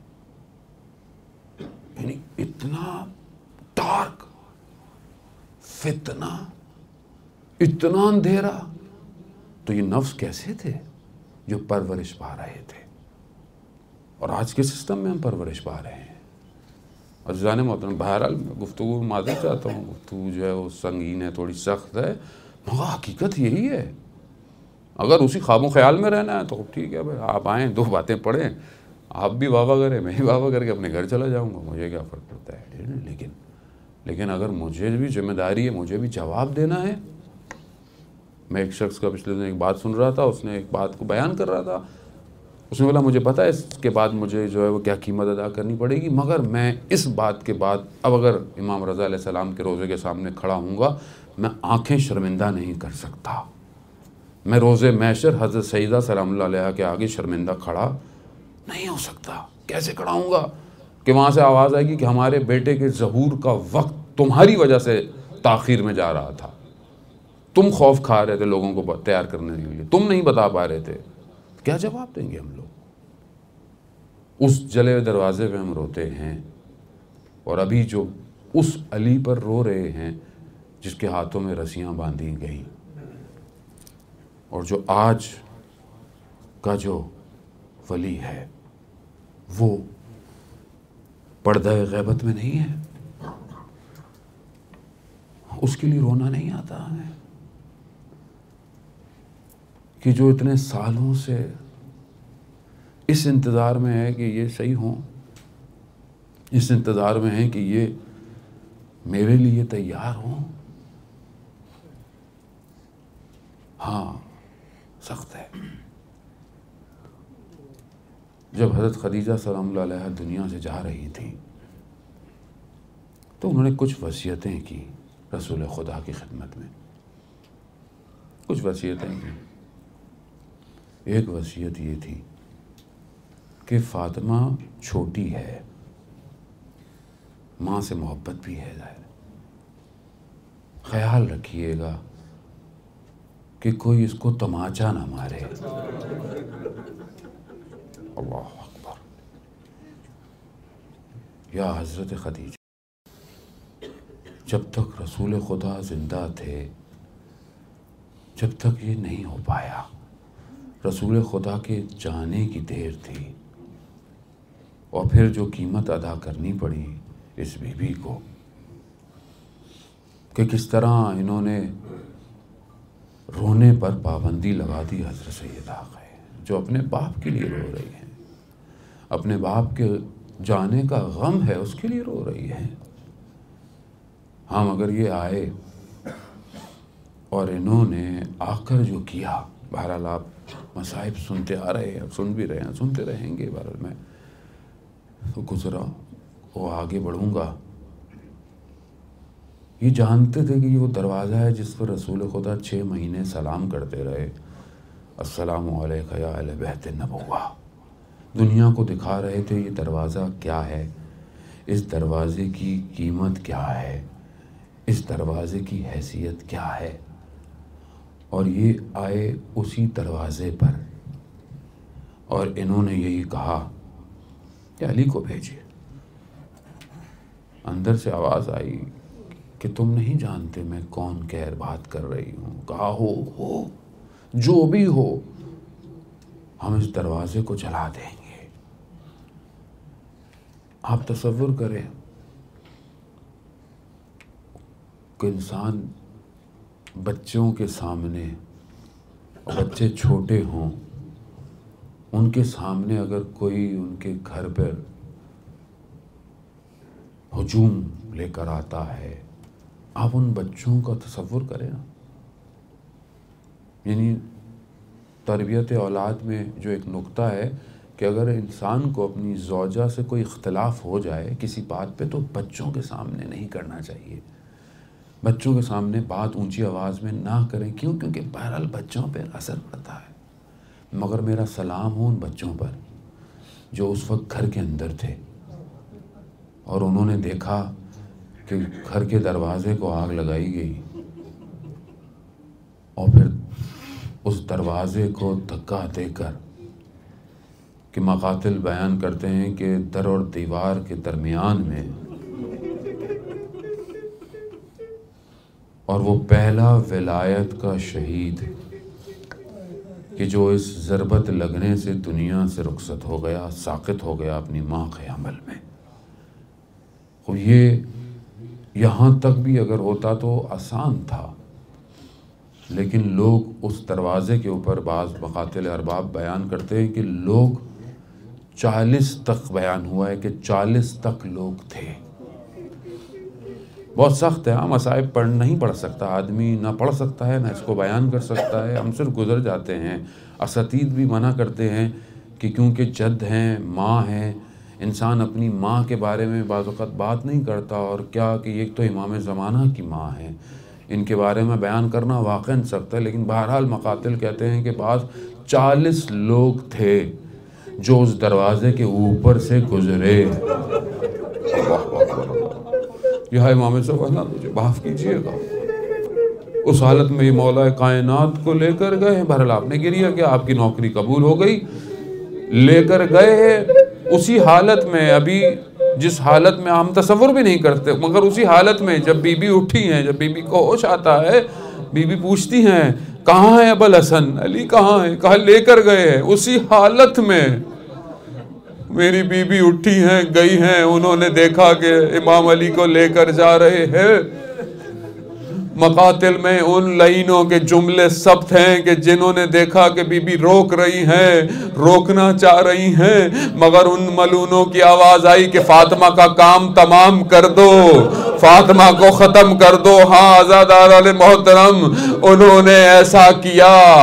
یعنی اتنا ڈارک, فتنہ, اتنا اندھیرا. تو یہ نفس کیسے تھے جو پرورش پا رہے تھے, اور آج کے سسٹم میں ہم پرورش پا رہے ہیں. عزیزان محترم, بہرحال گفتگو معذرت چاہتا ہوں, گفتگو جو ہے وہ سنگین ہے, تھوڑی سخت ہے, مگر حقیقت یہی ہے. اگر اسی خواب و خیال میں رہنا ہے تو ٹھیک ہے بھائی, آپ آئیں, دو باتیں پڑھیں, آپ بھی واہ واہ کریں, میں بھی واہ واہ کر کے اپنے گھر چلا جاؤں گا, مجھے کیا فرق پڑتا ہے. لیکن لیکن اگر مجھے بھی ذمہ داری ہے, مجھے بھی جواب دینا ہے. میں ایک شخص کا پچھلے دن ایک بات سن رہا تھا, اس نے ایک بات کو بیان کر رہا تھا. اس نے بولا مجھے پتا ہے اس کے بعد مجھے جو ہے وہ کیا قیمت ادا کرنی پڑے گی, مگر میں اس بات کے بعد اب اگر امام رضا علیہ السلام کے روزے کے سامنے کھڑا ہوں گا, میں آنکھیں شرمندہ نہیں کر سکتا. میں روزے محشر حضرت سیدہ سلام اللہ علیہ کے آگے شرمندہ کھڑا نہیں ہو سکتا. کیسے کھڑا ہوں گا کہ وہاں سے آواز آئے گی کہ ہمارے بیٹے کے ظہور کا وقت تمہاری وجہ سے تاخیر میں جا رہا تھا, تم خوف کھا رہے تھے لوگوں کو تیار کرنے کے لیے, تم نہیں بتا پا رہے تھے. کیا جواب دیں گے ہم لوگ؟ اس جلے ہوئے دروازے پہ ہم روتے ہیں, اور ابھی جو اس علی پر رو رہے ہیں جس کے ہاتھوں میں رسیاں باندھی گئیں, اور جو آج کا جو ولی ہے وہ پردہ غیبت میں نہیں ہے, اس کے لیے رونا نہیں آتا ہے کہ جو اتنے سالوں سے اس انتظار میں ہے کہ یہ صحیح ہوں, اس انتظار میں ہے کہ یہ میرے لیے تیار ہوں. ہاں سخت ہے. جب حضرت خدیجہ سلام اللہ علیہ دنیا سے جا رہی تھیں تو انہوں نے کچھ وصیتیں کی رسول خدا کی خدمت میں, کچھ وصیتیں کی. ایک وصیت یہ تھی کہ فاطمہ چھوٹی ہے, ماں سے محبت بھی ہے ظاہر. خیال رکھیے گا کہ کوئی اس کو تماچا نہ مارے. اللہ اکبر. یا حضرت خدیجہ، جب تک رسول خدا زندہ تھے، جب تک یہ نہیں ہو پایا. رسول خدا کے جانے کی دیر تھی اور پھر جو قیمت ادا کرنی پڑی اس بی بی کو، کہ کس طرح انہوں نے رونے پر پابندی لگا دی. حضرت سیدہ ہے جو اپنے باپ کے لیے رو رہی ہیں، اپنے باپ کے جانے کا غم ہے اس کے لیے رو رہی ہیں. ہاں مگر یہ آئے اور انہوں نے آ کر جو کیا، بہرحال آپ مصائب سنتے آ رہے ہیں، سن بھی رہے ہیں، سنتے رہیں گے. بہرحال میں تو گزرا وہ آگے بڑھوں گا. یہ جانتے تھے کہ یہ وہ دروازہ ہے جس پر رسول خدا چھ مہینے سلام کرتے رہے، السلام علیکم یا اہل بیت النبوہ. دنیا کو دکھا رہے تھے یہ دروازہ کیا ہے، اس دروازے کی قیمت کیا ہے، اس دروازے کی حیثیت کیا ہے. اور یہ آئے اسی دروازے پر اور انہوں نے یہی کہا کہ علی کو بھیجیے. اندر سے آواز آئی کہ تم نہیں جانتے میں کون کہر بات کر رہی ہوں. کہا ہو ہو جو بھی ہو، ہم اس دروازے کو جلا دیں گے. آپ تصور کریں کہ انسان بچوں کے سامنے، اور بچے چھوٹے ہوں، ان کے سامنے اگر کوئی ان کے گھر پر ہجوم لے کر آتا ہے، آپ ان بچوں کا تصور کریں نا. یعنی تربیت اولاد میں جو ایک نقطہ ہے کہ اگر انسان کو اپنی زوجہ سے کوئی اختلاف ہو جائے کسی بات پہ تو بچوں کے سامنے نہیں کرنا چاہیے. بچوں کے سامنے بات اونچی آواز میں نہ کریں. کیوں؟ کیونکہ بہرحال بچوں پہ اثر پڑتا ہے. مگر میرا سلام ہو ان بچوں پر جو اس وقت گھر کے اندر تھے اور انہوں نے دیکھا کہ گھر کے دروازے کو آگ لگائی گئی اور پھر اس دروازے کو دھکا دے کر، کہ مقاتل بیان کرتے ہیں کہ در اور دیوار کے درمیان میں، اور وہ پہلا ولایت کا شہید کہ جو اس ضربت لگنے سے دنیا سے رخصت ہو گیا، ساقط ہو گیا اپنی ماں کے حمل میں. وہ یہ یہاں تک بھی اگر ہوتا تو آسان تھا، لیکن لوگ اس دروازے کے اوپر، بعض مقاتل ارباب بیان کرتے ہیں کہ لوگ چالیس تک بیان ہوا ہے کہ چالیس تک لوگ تھے. بہت سخت ہے. ہاں مصائب پڑھ نہیں پڑھ سکتا آدمی، نہ پڑھ سکتا ہے نہ اس کو بیان کر سکتا ہے. ہم صرف گزر جاتے ہیں. اساتید بھی منع کرتے ہیں کہ کیونکہ جد ہیں، ماں ہیں، انسان اپنی ماں کے بارے میں بعض اوقات بات نہیں کرتا. اور کیا کہ ایک تو امام زمانہ کی ماں ہے، ان کے بارے میں بیان کرنا واقعاً سخت ہے. لیکن بہرحال مقاتل کہتے ہیں کہ بعض چالیس لوگ تھے جو اس دروازے کے اوپر سے گزرے. یہ امام زمانہ، مجھے معاف کیجیے گا، اس حالت میں یہ مولا کائنات کو لے کر گئے ہیں. بہرحال آپ نے گریہ کہ آپ کی نوکری قبول ہو گئی، لے کر گئے ہیں اسی حالت میں، ابھی جس حالت میں ہم تصور بھی نہیں کرتے، مگر اسی حالت میں جب بی بی اٹھی ہیں، جب بی بی کو ہوش آتا ہے، بی بی پوچھتی ہیں کہاں ہے ابوالحسن، علی کہاں ہے؟ کہا لے کر گئے ہیں. اسی حالت میں میری بی بی اٹھی ہیں، گئی ہیں، انہوں نے دیکھا کہ امام علی کو لے کر جا رہے ہیں. مقاتل میں ان لعینوں کے جملے ثبت ہیں کہ جنہوں نے دیکھا کہ بی بی روک رہی ہیں، روکنا چاہ رہی ہیں، مگر ان ملونوں کی آواز آئی کہ فاطمہ کا کام تمام کر دو، فاطمہ کو ختم کر دو. ہاں عزادار علیہ محترم، انہوں نے ایسا کیا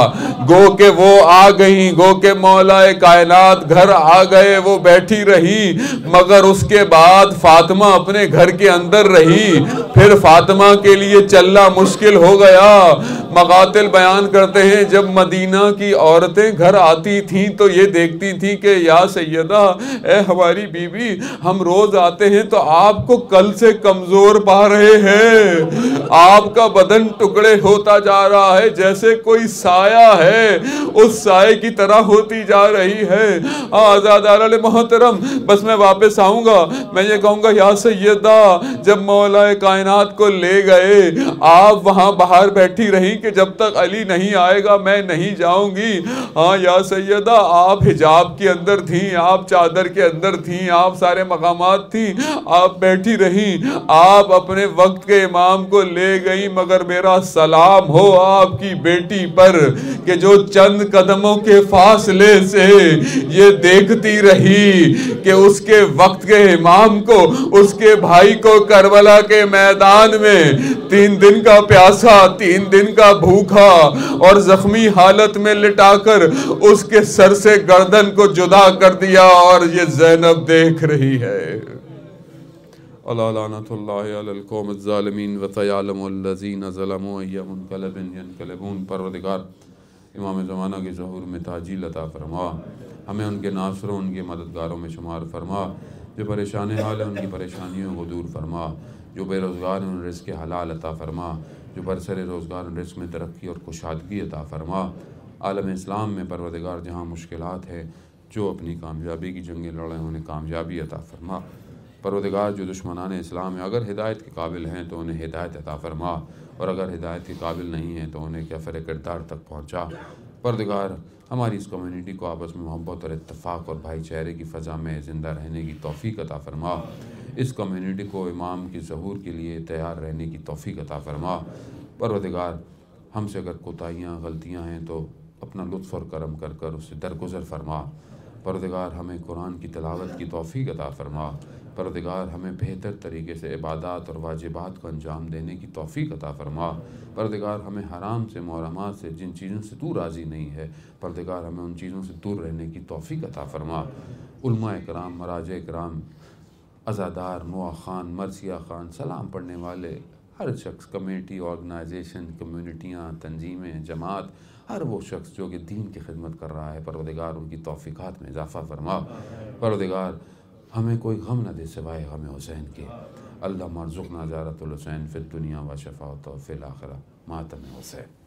گو کہ وہ آ گئی، گو کہ مولا کائنات گھر آ گئے، وہ بیٹھی رہی، مگر اس کے بعد فاطمہ اپنے گھر کے اندر رہی، پھر فاطمہ کے لیے چلنا مشکل ہو گیا۔ مقاتل بیان کرتے ہیں جب مدینہ کی عورتیں گھر آتی تھیں تو یہ دیکھتی تھیں کہ یا سیدہ، اے ہماری بی بی، ہم روز آتے ہیں تو آپ کو کل سے کمزور پا رہے ہیں، آپ کا بدن ٹکڑے ہوتا جا رہا ہے، جیسے کوئی سایہ ہے اس سائے کی طرح ہوتی جا رہی ہے۔ آزادارہ محترم، بس میں واپس آؤں گا، میں یہ کہوں گا یا سیدہ، جب مولا کائنات کو لے گئے آپ وہاں باہر بیٹھی رہی کہ جب تک علی نہیں آئے گا میں نہیں جاؤں گی۔ ہاں یا سیدہ، آپ حجاب کے اندر تھیں، آپ چادر کے اندر تھیں، آپ سارے مقامات تھیں، آپ بیٹھی رہیں، آپ اپنے وقت کے امام کو لے گئی، مگر میرا سلام ہو آپ کی بیٹی پر کہ جو چند قدموں کے فاصلے سے یہ دیکھتی رہی کہ اس کے وقت کے امام کو، اس کے بھائی کو کربلا کے میدان میں تین دن کا پیاسا، تین دن کا بھوکا اور زخمی حالت میں لٹا کر اس کے سر سے گردن کو جدا کر دیا، اور یہ زینب دیکھ رہی ہے۔ اللہ لعنت اللہ علی القوم الظالمین وسیعلم الذین ظلموا ای منقلب ینقلبون۔ پروردگار امام زمانہ کے ظہور میں تعجیل عطا فرما، ہمیں ان کے ناصروں، ان کے مددگاروں میں شمار فرما، جو پریشان حال ہیں ان کی پریشانیوں کو دور فرما، جو بے روزگار ہیں ان رزق حلال عطا فرما، جو برسر روزگار ان رزق میں ترقی اور کشادگی عطا فرما۔ عالم اسلام میں پروردگار جہاں مشکلات ہے، جو اپنی کامیابی کی جنگیں لڑے ہیں انہیں کامیابی عطا فرما۔ پروردگار جو دشمنان اسلام ہیں اگر ہدایت کے قابل ہیں تو انہیں ہدایت عطا فرما، اور اگر ہدایت کے قابل نہیں ہیں تو انہیں کفر کردار تک پہنچا۔ پروردگار ہماری اس کمیونٹی کو آپس میں محبت اور اتفاق اور بھائی چارے کی فضا میں زندہ رہنے کی توفیق عطا فرما۔ اس کمیونٹی کو امام کی ظہور کے لیے تیار رہنے کی توفیق عطا فرما۔ پروردگار ہم سے اگر کوتاہیاں غلطیاں ہیں تو اپنا لطف اور کرم کر کر اس سے درگزر فرما۔ پروردگار ہمیں قرآن کی تلاوت کی توفیق عطا فرما۔ پروردگار ہمیں بہتر طریقے سے عبادات اور واجبات کو انجام دینے کی توفیق عطا فرما۔ پروردگار ہمیں حرام سے، محرمات سے، جن چیزوں سے تو راضی نہیں ہے، پروردگار ہمیں ان چیزوں سے دور رہنے کی توفیق عطا فرما۔ علماء اکرام، مراجع اکرام، عزادار، نوح خان، مرثیہ خان، سلام پڑھنے والے ہر شخص، کمیٹی، آرگنائزیشن، کمیونٹیاں، تنظیمیں، جماعت، ہر وہ شخص جو کہ دین کی خدمت کر رہا ہے، پروردگار ان کی توفیقات میں اضافہ فرما۔ پروردگار ہمیں کوئی غم نہ دے سوائے غم حسین کے۔ اللہم ارزقنا زیارت الحسین فی الدنیا و شفاعتہ فی الآخرہ، ماتم حسین۔